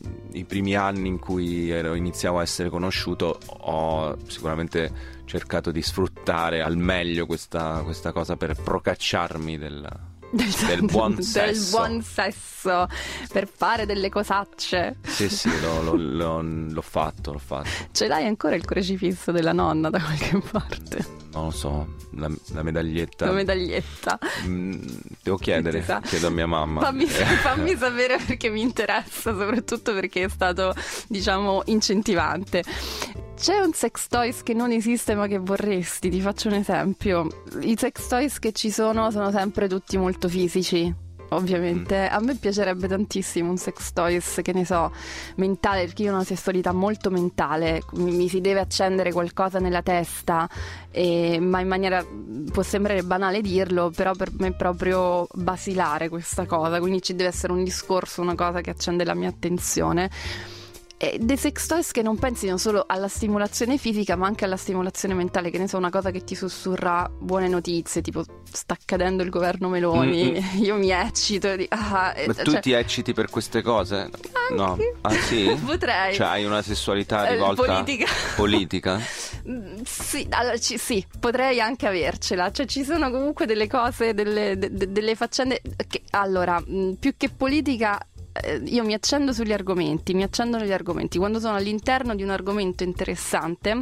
i primi anni in cui ero, iniziavo a essere conosciuto, ho sicuramente cercato di sfruttare al meglio questa, questa cosa per procacciarmi del, Del, del buon del sesso. buon sesso, per fare delle cosacce. Sì, sì, l'ho, l'ho- l'ho- l'ho fatto, l'ho fatto. Ce l'hai ancora il crocifisso della nonna da qualche parte? Non lo so, la, la medaglietta. La medaglietta. Mm, devo chiedere, Si sa. chiedo a mia mamma. Fammi, Eh, fammi sapere, perché mi interessa, soprattutto perché è stato, diciamo, incentivante. C'è un sex toys che non esiste ma che vorresti? Ti faccio un esempio. I sex toys che ci sono sono sempre tutti molto fisici, ovviamente. Mm. A me piacerebbe tantissimo un sex toys, che ne so, mentale, perché io ho una sessualità molto mentale, mi, mi si deve accendere qualcosa nella testa, e, ma in maniera, può sembrare banale dirlo, però per me è proprio basilare questa cosa, quindi ci deve essere un discorso, una cosa che accende la mia attenzione. E dei sex toys che non pensino solo alla stimolazione fisica ma anche alla stimolazione mentale, che ne so, una cosa che ti sussurra buone notizie, tipo sta cadendo il governo Meloni, Mm-mm. io mi eccito di, ah, Ma eh, tu cioè, ti ecciti per queste cose? No. anche. Ah sì? Potrei. Cioè hai una sessualità Eh, rivolta politica. politica? Mm, Sì, allora, ci- sì, potrei anche avercela. Cioè, ci sono comunque delle cose, delle, de- de- delle faccende che, allora, mh, più che politica, eh, io mi accendo sugli argomenti, mi accendo negli argomenti. Quando sono all'interno di un argomento interessante,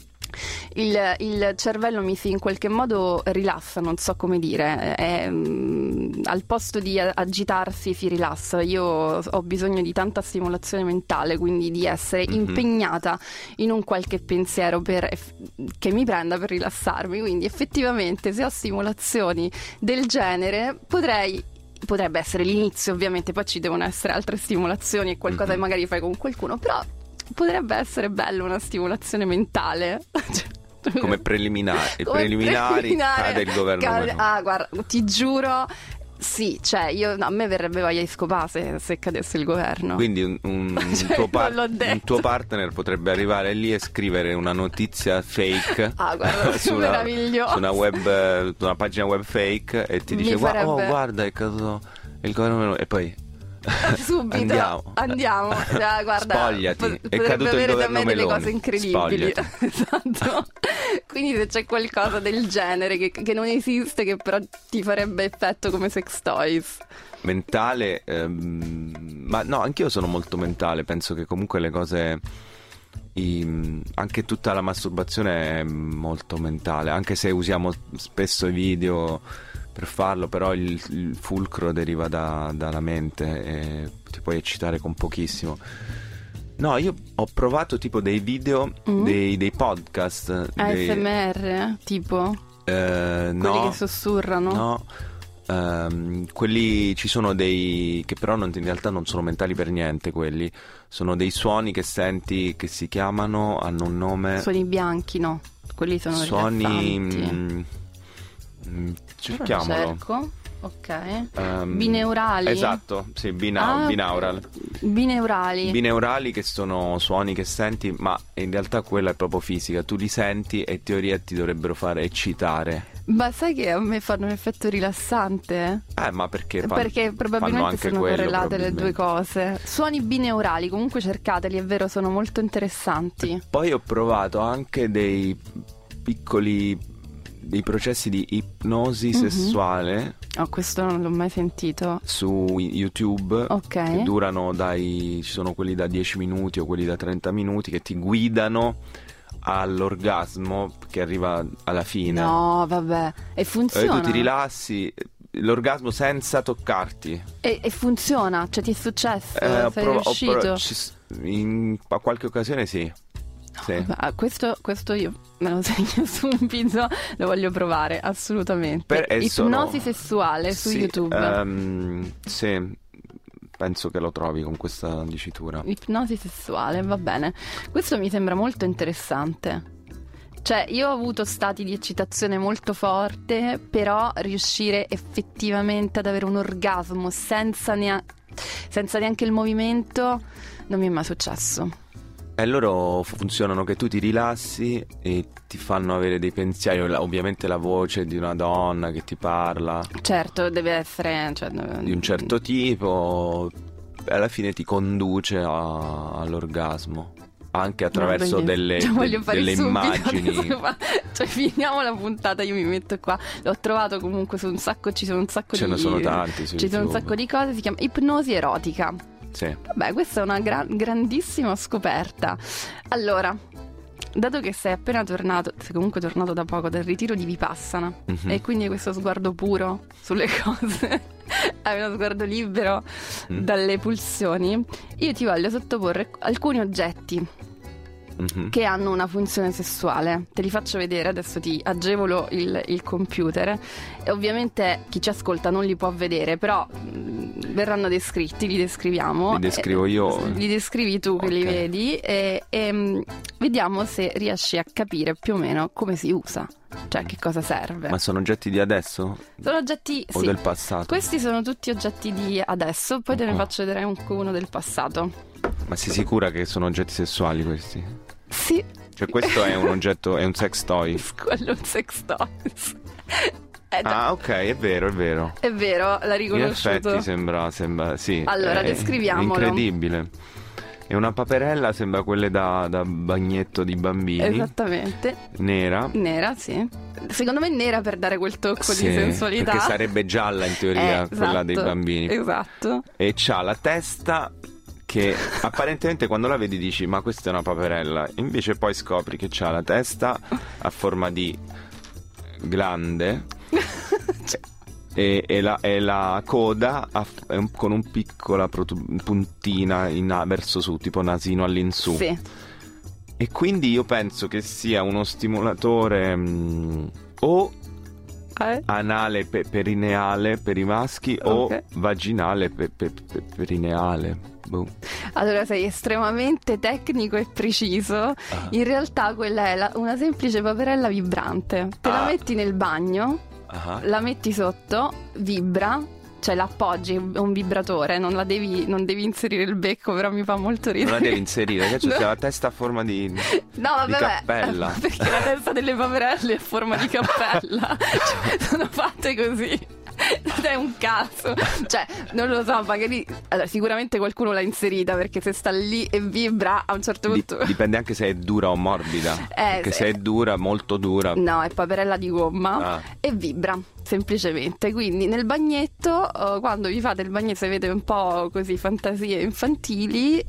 il, il cervello mi si in qualche modo rilassa, non so come dire, è, mm, al posto di a- agitarsi si rilassa. Io ho bisogno di tanta stimolazione mentale, quindi di essere Mhm. impegnata in un qualche pensiero per, che mi prenda per rilassarmi. Quindi effettivamente, se ho stimolazioni del genere, potrei potrebbe essere l'inizio, ovviamente poi ci devono essere altre stimolazioni e qualcosa Mhm. che magari fai con qualcuno, però potrebbe essere bello una stimolazione mentale. Come preliminari, Come preliminari preliminare. cade il governo Cade- Meloni. Ah, guarda, ti giuro, sì, cioè io, no, a me verrebbe voglia di scopare se, se cadesse il governo. Quindi un, un- un Cioè, tuo par- non l'ho detto. un tuo partner potrebbe arrivare lì e scrivere una notizia fake Ah, guarda, su, una, meraviglioso. su una web, eh, su una pagina web fake, e ti Mi dice "Gua- farebbe- oh guarda è caduto il governo Meloni", e poi Subito andiamo, andiamo. Cioè, guarda, spogliati, pot- è potrebbe caduto il avere da governo me delle Meloni, cose incredibili. spogliati. Esatto. Quindi se c'è qualcosa del genere che, che non esiste, che però ti farebbe effetto come sex toys. Mentale, ehm, ma no, anch'io sono molto mentale, penso che comunque le cose, i- anche tutta la masturbazione è molto mentale, anche se usiamo spesso i video per farlo, però il, il fulcro deriva da, dalla mente e ti puoi eccitare con pochissimo. No, io ho provato tipo dei video, mm. dei, dei podcast A S M R, dei... tipo? Eh, quelli no, che sussurrano? No, um, quelli ci sono dei che però non, in realtà non sono mentali per niente, quelli sono dei suoni che senti che si chiamano, hanno un nome. Suoni bianchi, no? Quelli sono suoni rilassanti. mm, cerchiamolo. Cerco. Ok. Um, bineurali. Esatto, sì, bina- ah, binaural. Bineurali. Bineurali che sono suoni che senti, ma in realtà quella è proprio fisica. Tu li senti e in teoria ti dovrebbero fare eccitare. Ma sai che a me fanno un effetto rilassante? Eh, ma perché? Fan- perché probabilmente sono quello, correlate le due probabilmente. cose. Suoni bineurali, comunque cercateli, è vero, sono molto interessanti. Poi ho provato anche dei piccoli dei processi di ipnosi Mhm. sessuale Oh, questo non l'ho mai sentito. su YouTube, Ok. che durano dai ci sono quelli da dieci minuti o quelli da trenta minuti che ti guidano all'orgasmo che arriva alla fine. No, vabbè. E E funziona. tu ti rilassi, l'orgasmo senza toccarti. E, e funziona? Cioè ti è successo? Eh, ho Sei prov- ho riuscito? prov- ci s- in a qualche occasione sì. Sì. Ah, questo, questo io me lo segno subito, lo voglio provare assolutamente. Per- e Ipnosi sono- sessuale su Sì, YouTube. ehm, sì, penso che lo trovi con questa dicitura. Ipnosi sessuale, va bene. Questo mi sembra molto interessante. Cioè, io ho avuto stati di eccitazione molto forte, però riuscire effettivamente ad avere un orgasmo senza, nea- senza neanche il movimento non mi è mai successo. E loro funzionano che tu ti rilassi e ti fanno avere dei pensieri, la- ovviamente la voce di una donna che ti parla Certo, deve essere... Cioè, di un certo tipo, e alla fine ti conduce a- all'orgasmo, anche attraverso No, delle, cioè, voglio fare delle subito immagini. adesso fa- cioè finiamo la puntata, io mi metto qua. L'ho trovato comunque su un sacco, ci sono un sacco Ce di ne sono tanti su ci sono un YouTube. sacco di cose, si chiama ipnosi erotica. Sì. Vabbè, questa è una gra- grandissima scoperta. Allora, dato che sei appena tornato, sei comunque tornato da poco dal ritiro di Vipassana, Mhm. e quindi hai questo sguardo puro sulle cose, hai uno sguardo libero Mm. dalle pulsioni, io ti voglio sottoporre alcuni oggetti Mhm. che hanno una funzione sessuale. Te li faccio vedere, adesso ti agevolo il, il computer e ovviamente chi ci ascolta non li può vedere, però mh, verranno descritti, li descriviamo. Li descrivo io? Eh, li descrivi tu che li Ok. vedi e, e mh, vediamo se riesci a capire più o meno come si usa, cioè che cosa serve. Ma sono oggetti di adesso Sono oggetti, o sì. del passato? Questi sono tutti oggetti di adesso, poi te ne Ok. faccio vedere anche uno del passato. Ma sei sicura che sono oggetti sessuali questi? Sì, Cioè questo è un oggetto, è un sex toy? quello è un sex toys. Eh, già, Ah, ok, è vero, è vero. è vero, l'ha In riconosciuto. effetti sembra, sembra, sì. Allora, è- descriviamolo. È incredibile. È una paperella, sembra quelle da, da bagnetto di bambini. Esattamente. Nera. Nera, sì. Secondo me nera per dare quel tocco Sì, di sensualità. perché sarebbe gialla in teoria, Eh, quella dei esatto, bambini. Esatto. E c'ha la testa che apparentemente quando la vedi dici ma questa è una paperella, invece poi scopri che c'ha la testa a forma di glande e, e, la, e la coda a- è un- con un piccola protu- puntina in, verso su, tipo nasino all'insù. Sì. E quindi io penso che sia uno stimolatore mh, o Eh? anale pe- perineale per i maschi Ok. o vaginale pe- pe- pe- perineale. Boh. Allora sei estremamente tecnico e preciso. In realtà quella è la- una semplice paperella vibrante. Te la Ah. metti nel bagno, Ah. la metti sotto, vibra, cioè l'appoggi, è un vibratore, non la devi, non devi inserire il becco, però mi fa molto ridere. Non la devi inserire, che c'è No. la testa a forma di... No, vabbè, di vabbè, cappella. perché la testa delle paperelle è a forma di cappella. Cioè, sono fatte così. Non è un caso. Cioè, non lo so, magari allora, sicuramente qualcuno l'ha inserita, perché se sta lì e vibra a un certo di- punto. dipende anche se è dura o morbida. Eh, Perché se- se è dura, molto dura. No, è paperella di gomma Ah. e vibra semplicemente. Quindi nel bagnetto, eh, quando vi fate il bagnetto, se avete un po' così fantasie infantili,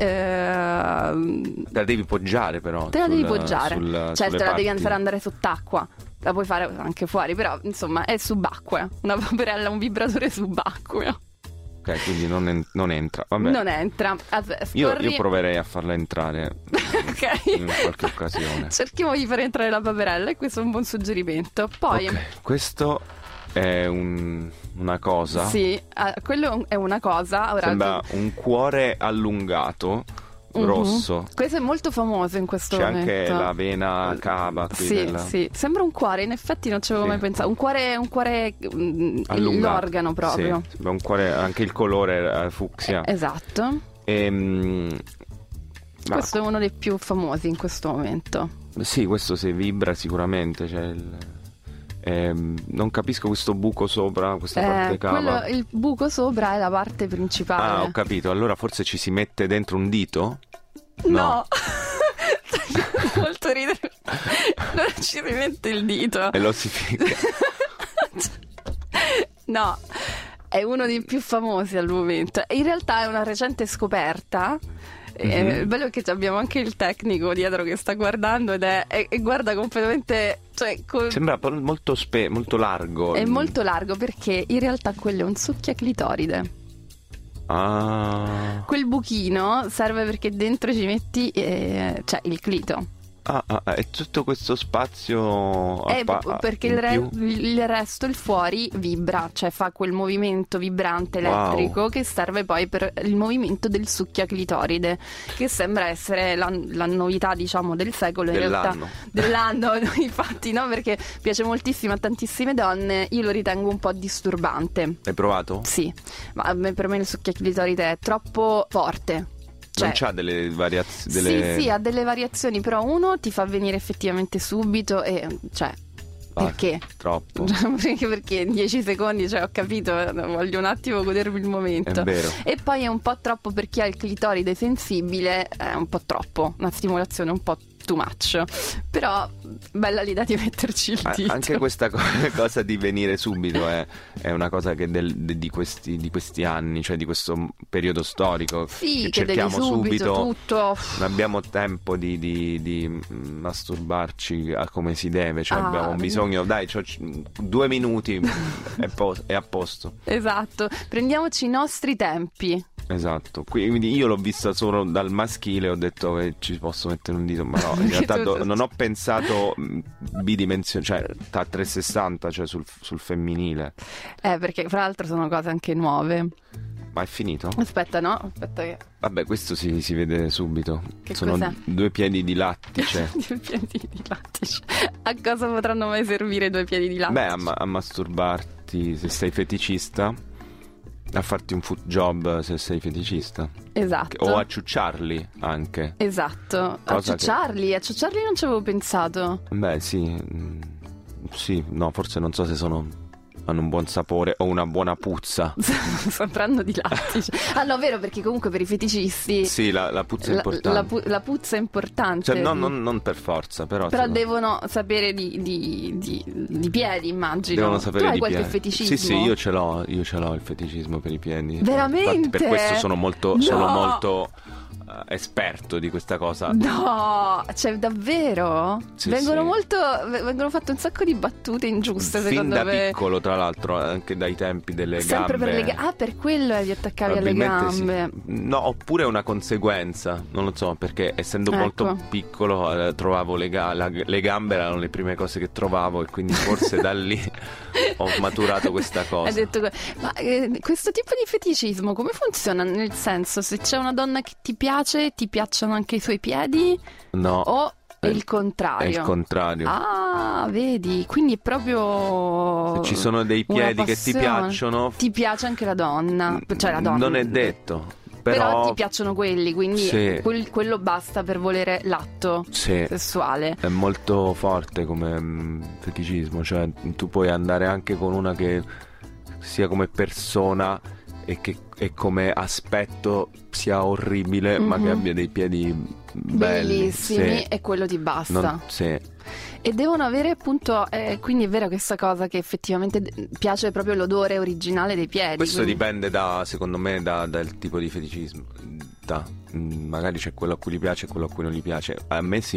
ehm, Te la devi poggiare però. te la sul- devi poggiare. sul- Certo, sulle te la devi parti. far andare sott'acqua. la puoi fare anche fuori, però insomma è subacquea, una paperella, un vibratore subacqueo. Ok, quindi non, en- non entra. Vabbè. Non entra. Aspetta, Io, scorri... io proverei a farla entrare Ok. in qualche occasione. Cerchiamo di far entrare la paperella e questo è un buon suggerimento. Poi Ok, questo è un, una cosa. sì, ah, quello è una cosa. Ora Sembra un cuore allungato, Mhm. rosso. Questo è molto famoso in questo C'è momento. anche la vena cava qui Sì, della... sì, sembra un cuore, in effetti non ci avevo Sì. mai pensato. Un cuore, un cuore mm, allungato. l'organo proprio. Sì, sembra un cuore, anche il colore è fucsia. Esatto. Ehm, ma- Questo è uno dei più famosi in questo momento. Sì, questo se vibra sicuramente. Cioè il- ehm, non capisco questo buco sopra, questa parte Eh, cava. quello- il buco sopra è la parte principale. Ah, ho capito. Allora forse ci si mette dentro un dito? No. Molto ridere. Non ci rimette il dito. E lo si fica. No, è uno dei più famosi al momento. In realtà è una recente scoperta. Eh, Mhm. il bello è che abbiamo anche il tecnico dietro che sta guardando ed è e, e guarda completamente, cioè co- Sembra po- molto, spe- molto largo. è molto largo perché in realtà quello è un succhiaclitoride. Ah. Quel buchino serve perché dentro ci metti eh, cioè il clito. Ah, ah, ah, è tutto questo spazio a Eh, pa- p- perché in il, re- più? il resto, il fuori, vibra, cioè fa quel movimento vibrante elettrico Wow. che serve poi per il movimento del succhiaclitoride, che sembra essere la, la novità, diciamo, del secolo in Dell'anno. realtà. Dell'anno, infatti, no? Perché piace moltissimo a tantissime donne, io lo ritengo un po' disturbante. Hai provato? Sì, ma a me- per me il succhiaclitoride è troppo forte. Non Cioè, c'ha delle variazioni? Delle... Sì, sì, ha delle variazioni, però uno ti fa venire effettivamente subito e, cioè, Ah, perché? Troppo. perché? Perché in dieci secondi, cioè, ho capito, voglio un attimo godermi il momento. È vero. E poi è un po' troppo per chi ha il clitoride sensibile, è un po' troppo, una stimolazione un po' too much. Però bella l'idea di metterci il A- dito. Anche questa co- cosa di venire subito è, è una cosa che del- de- di, questi, di questi anni, cioè di questo periodo storico. Sì, che che devi cerchiamo subito, tutto. Non abbiamo tempo di, di- di masturbarci a come si deve, cioè Ah, abbiamo bisogno, dai, c'ho c- due minuti e po- è a posto. Esatto, prendiamoci i nostri tempi. Esatto, quindi io l'ho vista solo dal maschile e ho detto che ci posso mettere un dito, ma no, in realtà do- non ho pensato mh, bidimensionale, cioè a trecentosessanta, cioè sul, sul femminile. Eh, perché fra l'altro sono cose anche nuove. Ma è finito? Aspetta, no? Aspetta che... Vabbè, questo si, si vede subito. Che Sono cos'è? due piedi di lattice. Due piedi di lattice. A cosa potranno mai servire due piedi di lattice? Beh, a, ma- a masturbarti se sei feticista, a farti un foot job se sei feticista, Esatto. o a ciucciarli anche. Esatto. A Cosa che- ciucciarli, a ciucciarli non ci avevo pensato. Beh, sì, mm, sì, no, forse non so se sono hanno un buon sapore o una buona puzza. Sapranno di lattice. Ah no, vero, perché comunque per i feticisti Sì, la, la puzza è la, importante. la pu- la puzza è importante. Cioè, no, non, non per forza, però. Però secondo- devono sapere di, di, di, di piedi, immagino. Devono sapere tu hai di qualche piedi. feticismo? Sì, sì, io ce l'ho, io ce l'ho il feticismo per i piedi. Veramente? Infatti per questo sono molto, No! sono molto eh, esperto di questa cosa. No, cioè davvero? Sì, vengono sì. molto vengono fatte un sacco di battute ingiuste, Fin secondo da me. piccolo, tra l'altro, anche dai tempi delle Sempre gambe. per le gambe. Ah, per quello eh, vi attaccavi alle Probabilmente sì. gambe. No, oppure una conseguenza, non lo so, perché essendo Ecco. molto piccolo eh, trovavo le, ga- la- le gambe erano le prime cose che trovavo e quindi forse da lì ho maturato questa cosa. Hai detto que- ma eh, questo tipo di feticismo come funziona? Nel senso, se c'è una donna che ti piace, ti piacciono anche i suoi piedi? No, O è è- il contrario? è il contrario. Ah, vedi, quindi è proprio Se ci sono dei una piedi che ti passione. piacciono, Ti piace anche la donna, cioè la donna. non è detto. Però, Però, ti piacciono quelli, quindi Sì. quel- quello basta per volere l'atto sì, sessuale. è molto forte come mm, feticismo, cioè tu puoi andare anche con una che sia come persona e che e come aspetto sia orribile, ma che Mhm. abbia dei piedi belli. Bellissimi, Sì. e quello ti basta. Non- sì. E devono avere appunto, eh, quindi è vero questa cosa che effettivamente d- piace proprio l'odore originale dei piedi. Questo quindi- dipende da, secondo me, da- dal tipo di feticismo. Da, mm, magari c'è quello a cui gli piace e quello a cui non gli piace. A me sì,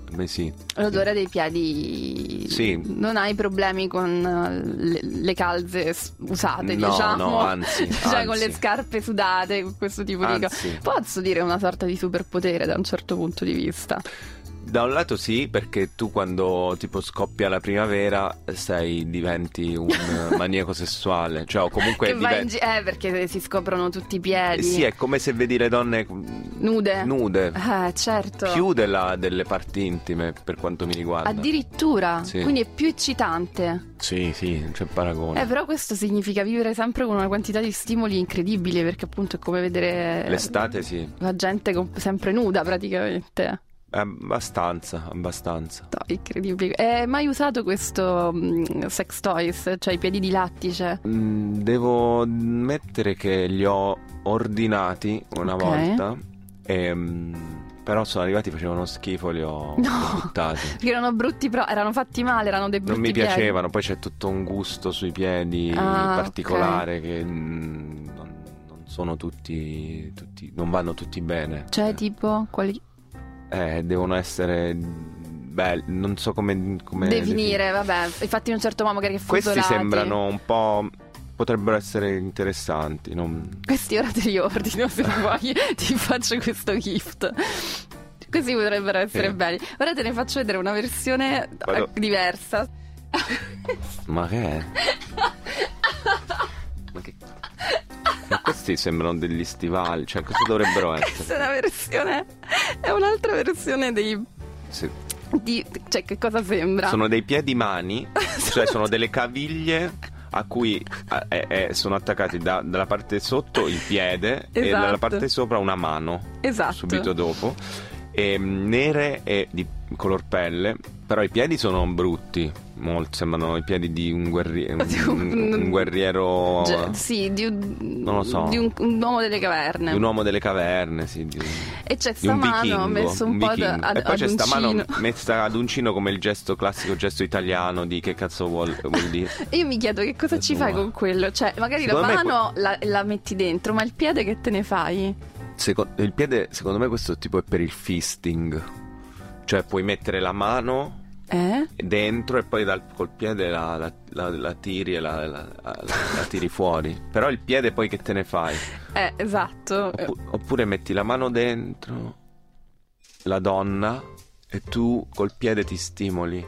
me sì. L'odore dei piedi. Sì. Non hai problemi con le, le calze usate, no, diciamo. No, anzi. Cioè anzi. con le scarpe sudate, con questo tipo anzi. di cose. Posso dire una sorta di superpotere da un certo punto di vista. Da un lato sì, perché tu quando tipo scoppia la primavera sei, diventi un maniaco sessuale, cioè o comunque che diven- vai in gi- eh perché si scoprono tutti i piedi. Sì, è come se vedi le donne nude. Nude. Eh, certo. Più della, delle parti intime, per quanto mi riguarda. Addirittura, sì. Quindi è più eccitante. Sì, sì, non c'è paragone. Eh, però questo significa vivere sempre con una quantità di stimoli incredibili, perché appunto è come vedere l'estate, sì. La gente com- sempre nuda praticamente. Abbastanza, abbastanza. No, incredibile. Hai mai usato questo um, sex toys, cioè i piedi di lattice? Mm, devo ammettere che li ho ordinati una okay. volta, e, um, però sono arrivati, facevano schifo, li ho no, buttati. Perché erano brutti, però erano fatti male, erano dei brutti Non mi piedi. piacevano, poi c'è tutto un gusto sui piedi ah, particolare okay. che mm, non, non sono tutti, tutti, non vanno tutti bene. Cioè tipo quali... Eh, devono essere belli, non so come, come definire, vabbè, infatti in un certo modo magari che questi fusolati. sembrano un po', potrebbero essere interessanti, non... Questi ora te li ordino se vuoi, ti faccio questo gift. Così potrebbero essere sì. belli. Ora te ne faccio vedere una versione Vado... diversa. Ma che è? Ma che... Ma questi sembrano degli stivali, cioè cosa dovrebbero essere? Questa è una versione, è un'altra versione dei... Sì. Di, cioè che cosa sembra? Sono dei piedi mani, cioè sono delle caviglie a cui eh, eh, sono attaccati da, dalla parte sotto il piede esatto. e dalla parte sopra una mano. Esatto. Subito dopo. E, nere e di color pelle, però i piedi sono brutti, molto, sembrano i piedi di un, guerri- un, un, un guerriero. Ge- sì, di un, non lo so. Di un, un uomo delle caverne. Di un uomo delle caverne, sì. Di un, e c'è di sta un mano vichingo, messo un, un po' vichingo. ad, E poi c'è sta uncino. mano messa ad uncino come il gesto classico, gesto italiano di che cazzo vuol, vuol dire. Io mi chiedo che cosa ci fai con quello. Cioè, magari secondo la mano que- la, la metti dentro, ma il piede che te ne fai? Secondo, il piede, secondo me questo tipo è per il fisting. Cioè puoi mettere la mano eh? dentro e poi dal, col piede la, la, la, la tiri e la, la, la, la tiri fuori. Però il piede poi che te ne fai? Eh, esatto. Oppu- oppure metti la mano dentro la donna e tu col piede ti stimoli.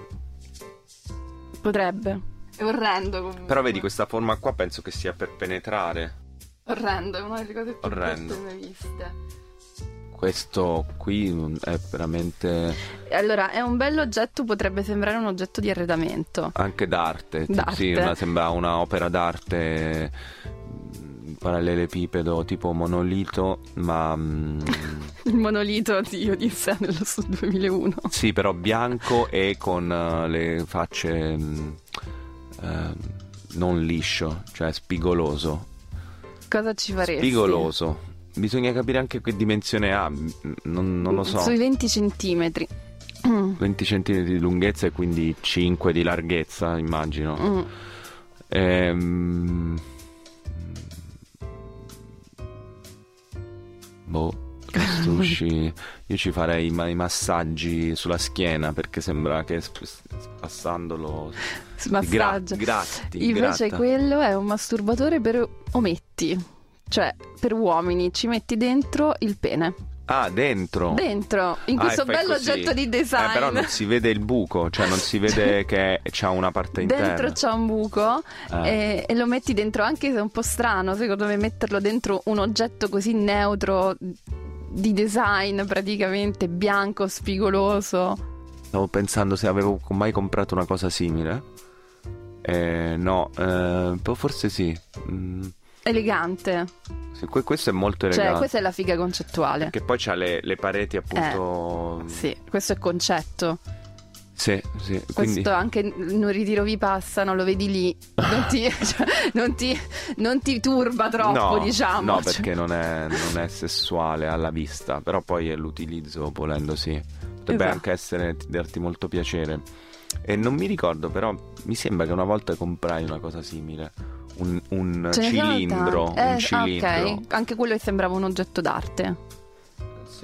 Potrebbe. È orrendo comunque. Però vedi, questa forma qua penso che sia per penetrare. Orrendo, è una delle cose più Orrendo. brutte mai viste. Questo qui è veramente... Allora, è un bell'oggetto, potrebbe sembrare un oggetto di arredamento. Anche d'arte. D'arte. Sì, una, sembra un'opera d'arte, parallelepipedo tipo monolito, ma... Il monolito di Odissea nello su duemilauno. Sì, però bianco e con uh, le facce uh, non liscio, cioè spigoloso. Cosa ci faresti? Spigoloso. Bisogna capire anche che dimensione ha, non, non lo so. Sui venti centimetri. venti centimetri di lunghezza e quindi cinque di larghezza, immagino. Mm. Ehm... Boh, sushi. Io ci farei i, ma- i massaggi sulla schiena, perché sembra che sp- spassandolo Massaggia. gra- gratti. Invece gratta. quello è un masturbatore per ometti. Cioè, per uomini ci metti dentro il pene. Ah, dentro. Dentro, in questo ah, bello così. oggetto di design. Eh, però non si vede il buco, cioè non si vede che c'ha una parte interna. Dentro c'ha un buco eh. e, e lo metti dentro, anche se è un po' strano, secondo me, metterlo dentro un oggetto così neutro di design, praticamente bianco, spigoloso. Stavo pensando se avevo mai comprato una cosa simile. Eh, no, eh, forse sì. Mm. Elegante. Sì, que- questo è molto elegante. Cioè, questa è la figa concettuale. Che poi c'ha le, le pareti appunto. Eh, sì, questo è concetto. Sì, sì. Questo Quindi... anche in un ritiro vipassana, lo vedi lì, non ti, cioè, non ti, non ti turba troppo, no, diciamo. No, cioè. perché non è, non è sessuale alla vista, però poi è l'utilizzo, volendo sì. Potrebbe esatto. anche essere, darti molto piacere. E non mi ricordo, però mi sembra che una volta comprai una cosa simile. Un, un cilindro, eh, un cilindro. ok, anche quello che sembrava un oggetto d'arte. Sì,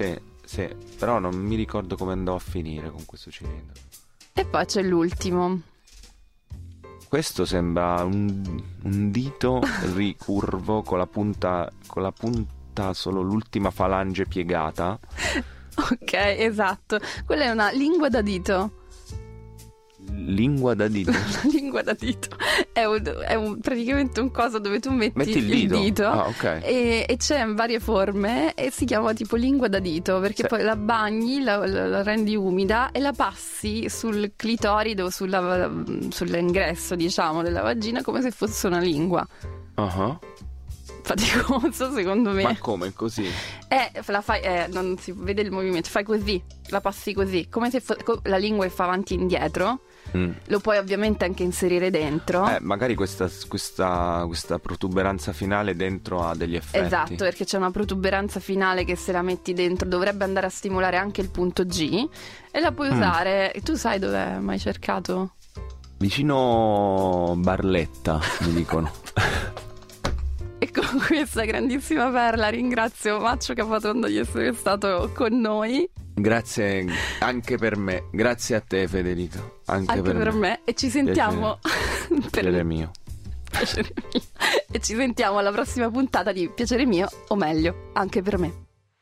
sì, però non mi ricordo come andò a finire con questo cilindro. E poi c'è l'ultimo. Questo sembra un, un dito ricurvo con la punta, con la punta solo l'ultima falange piegata. Ok, esatto. Quella è una lingua da dito. Lingua da dito? Lingua da dito è, un, è un, praticamente un coso dove tu metti, metti il dito, il dito ah, okay. e, e c'è in varie forme e si chiama tipo lingua da dito, perché sì. Poi la bagni, la, la, la rendi umida e la passi sul clitoride o sulla, sull'ingresso, diciamo, della vagina, come se fosse una lingua. Uh-huh. Faticoso, secondo me. Ma come così? Eh, la fai, eh, non si vede il movimento, fai così, la passi così, come se fo- la lingua fa avanti e indietro. Mm. Lo puoi ovviamente anche inserire dentro. Eh, magari questa, questa, questa protuberanza finale dentro ha degli effetti. Esatto, perché c'è una protuberanza finale che se la metti dentro dovrebbe andare a stimolare anche il punto G e la puoi mm. usare. Tu sai dov'è? Mai cercato? Vicino Barletta, mi dicono. E con questa grandissima perla ringrazio Maccio Capatonda di essere stato con noi. Grazie anche per me, grazie a te Federica. Anche, anche per, per me. me. E ci sentiamo. Piacere, Piacere mio. Piacere mio. E ci sentiamo alla prossima puntata di Piacere mio, o meglio, anche per me.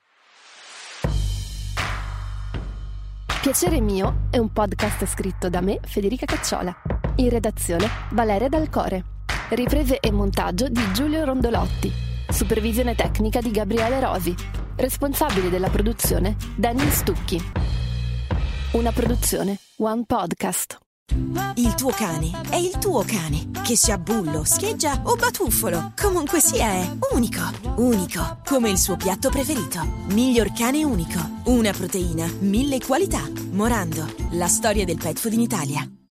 Piacere mio è un podcast scritto da me, Federica Cacciola. In redazione Valeria Dalcore. Riprese e montaggio di Giulio Rondolotti. Supervisione tecnica di Gabriele Rosi. Responsabile della produzione Daniel Stucchi. Una produzione One Podcast. Il tuo cane è il tuo cane, che sia bullo, scheggia o batuffolo, comunque sia è unico, unico, come il suo piatto preferito. Miglior cane unico, una proteina, mille qualità. Morando, la storia del pet food in Italia.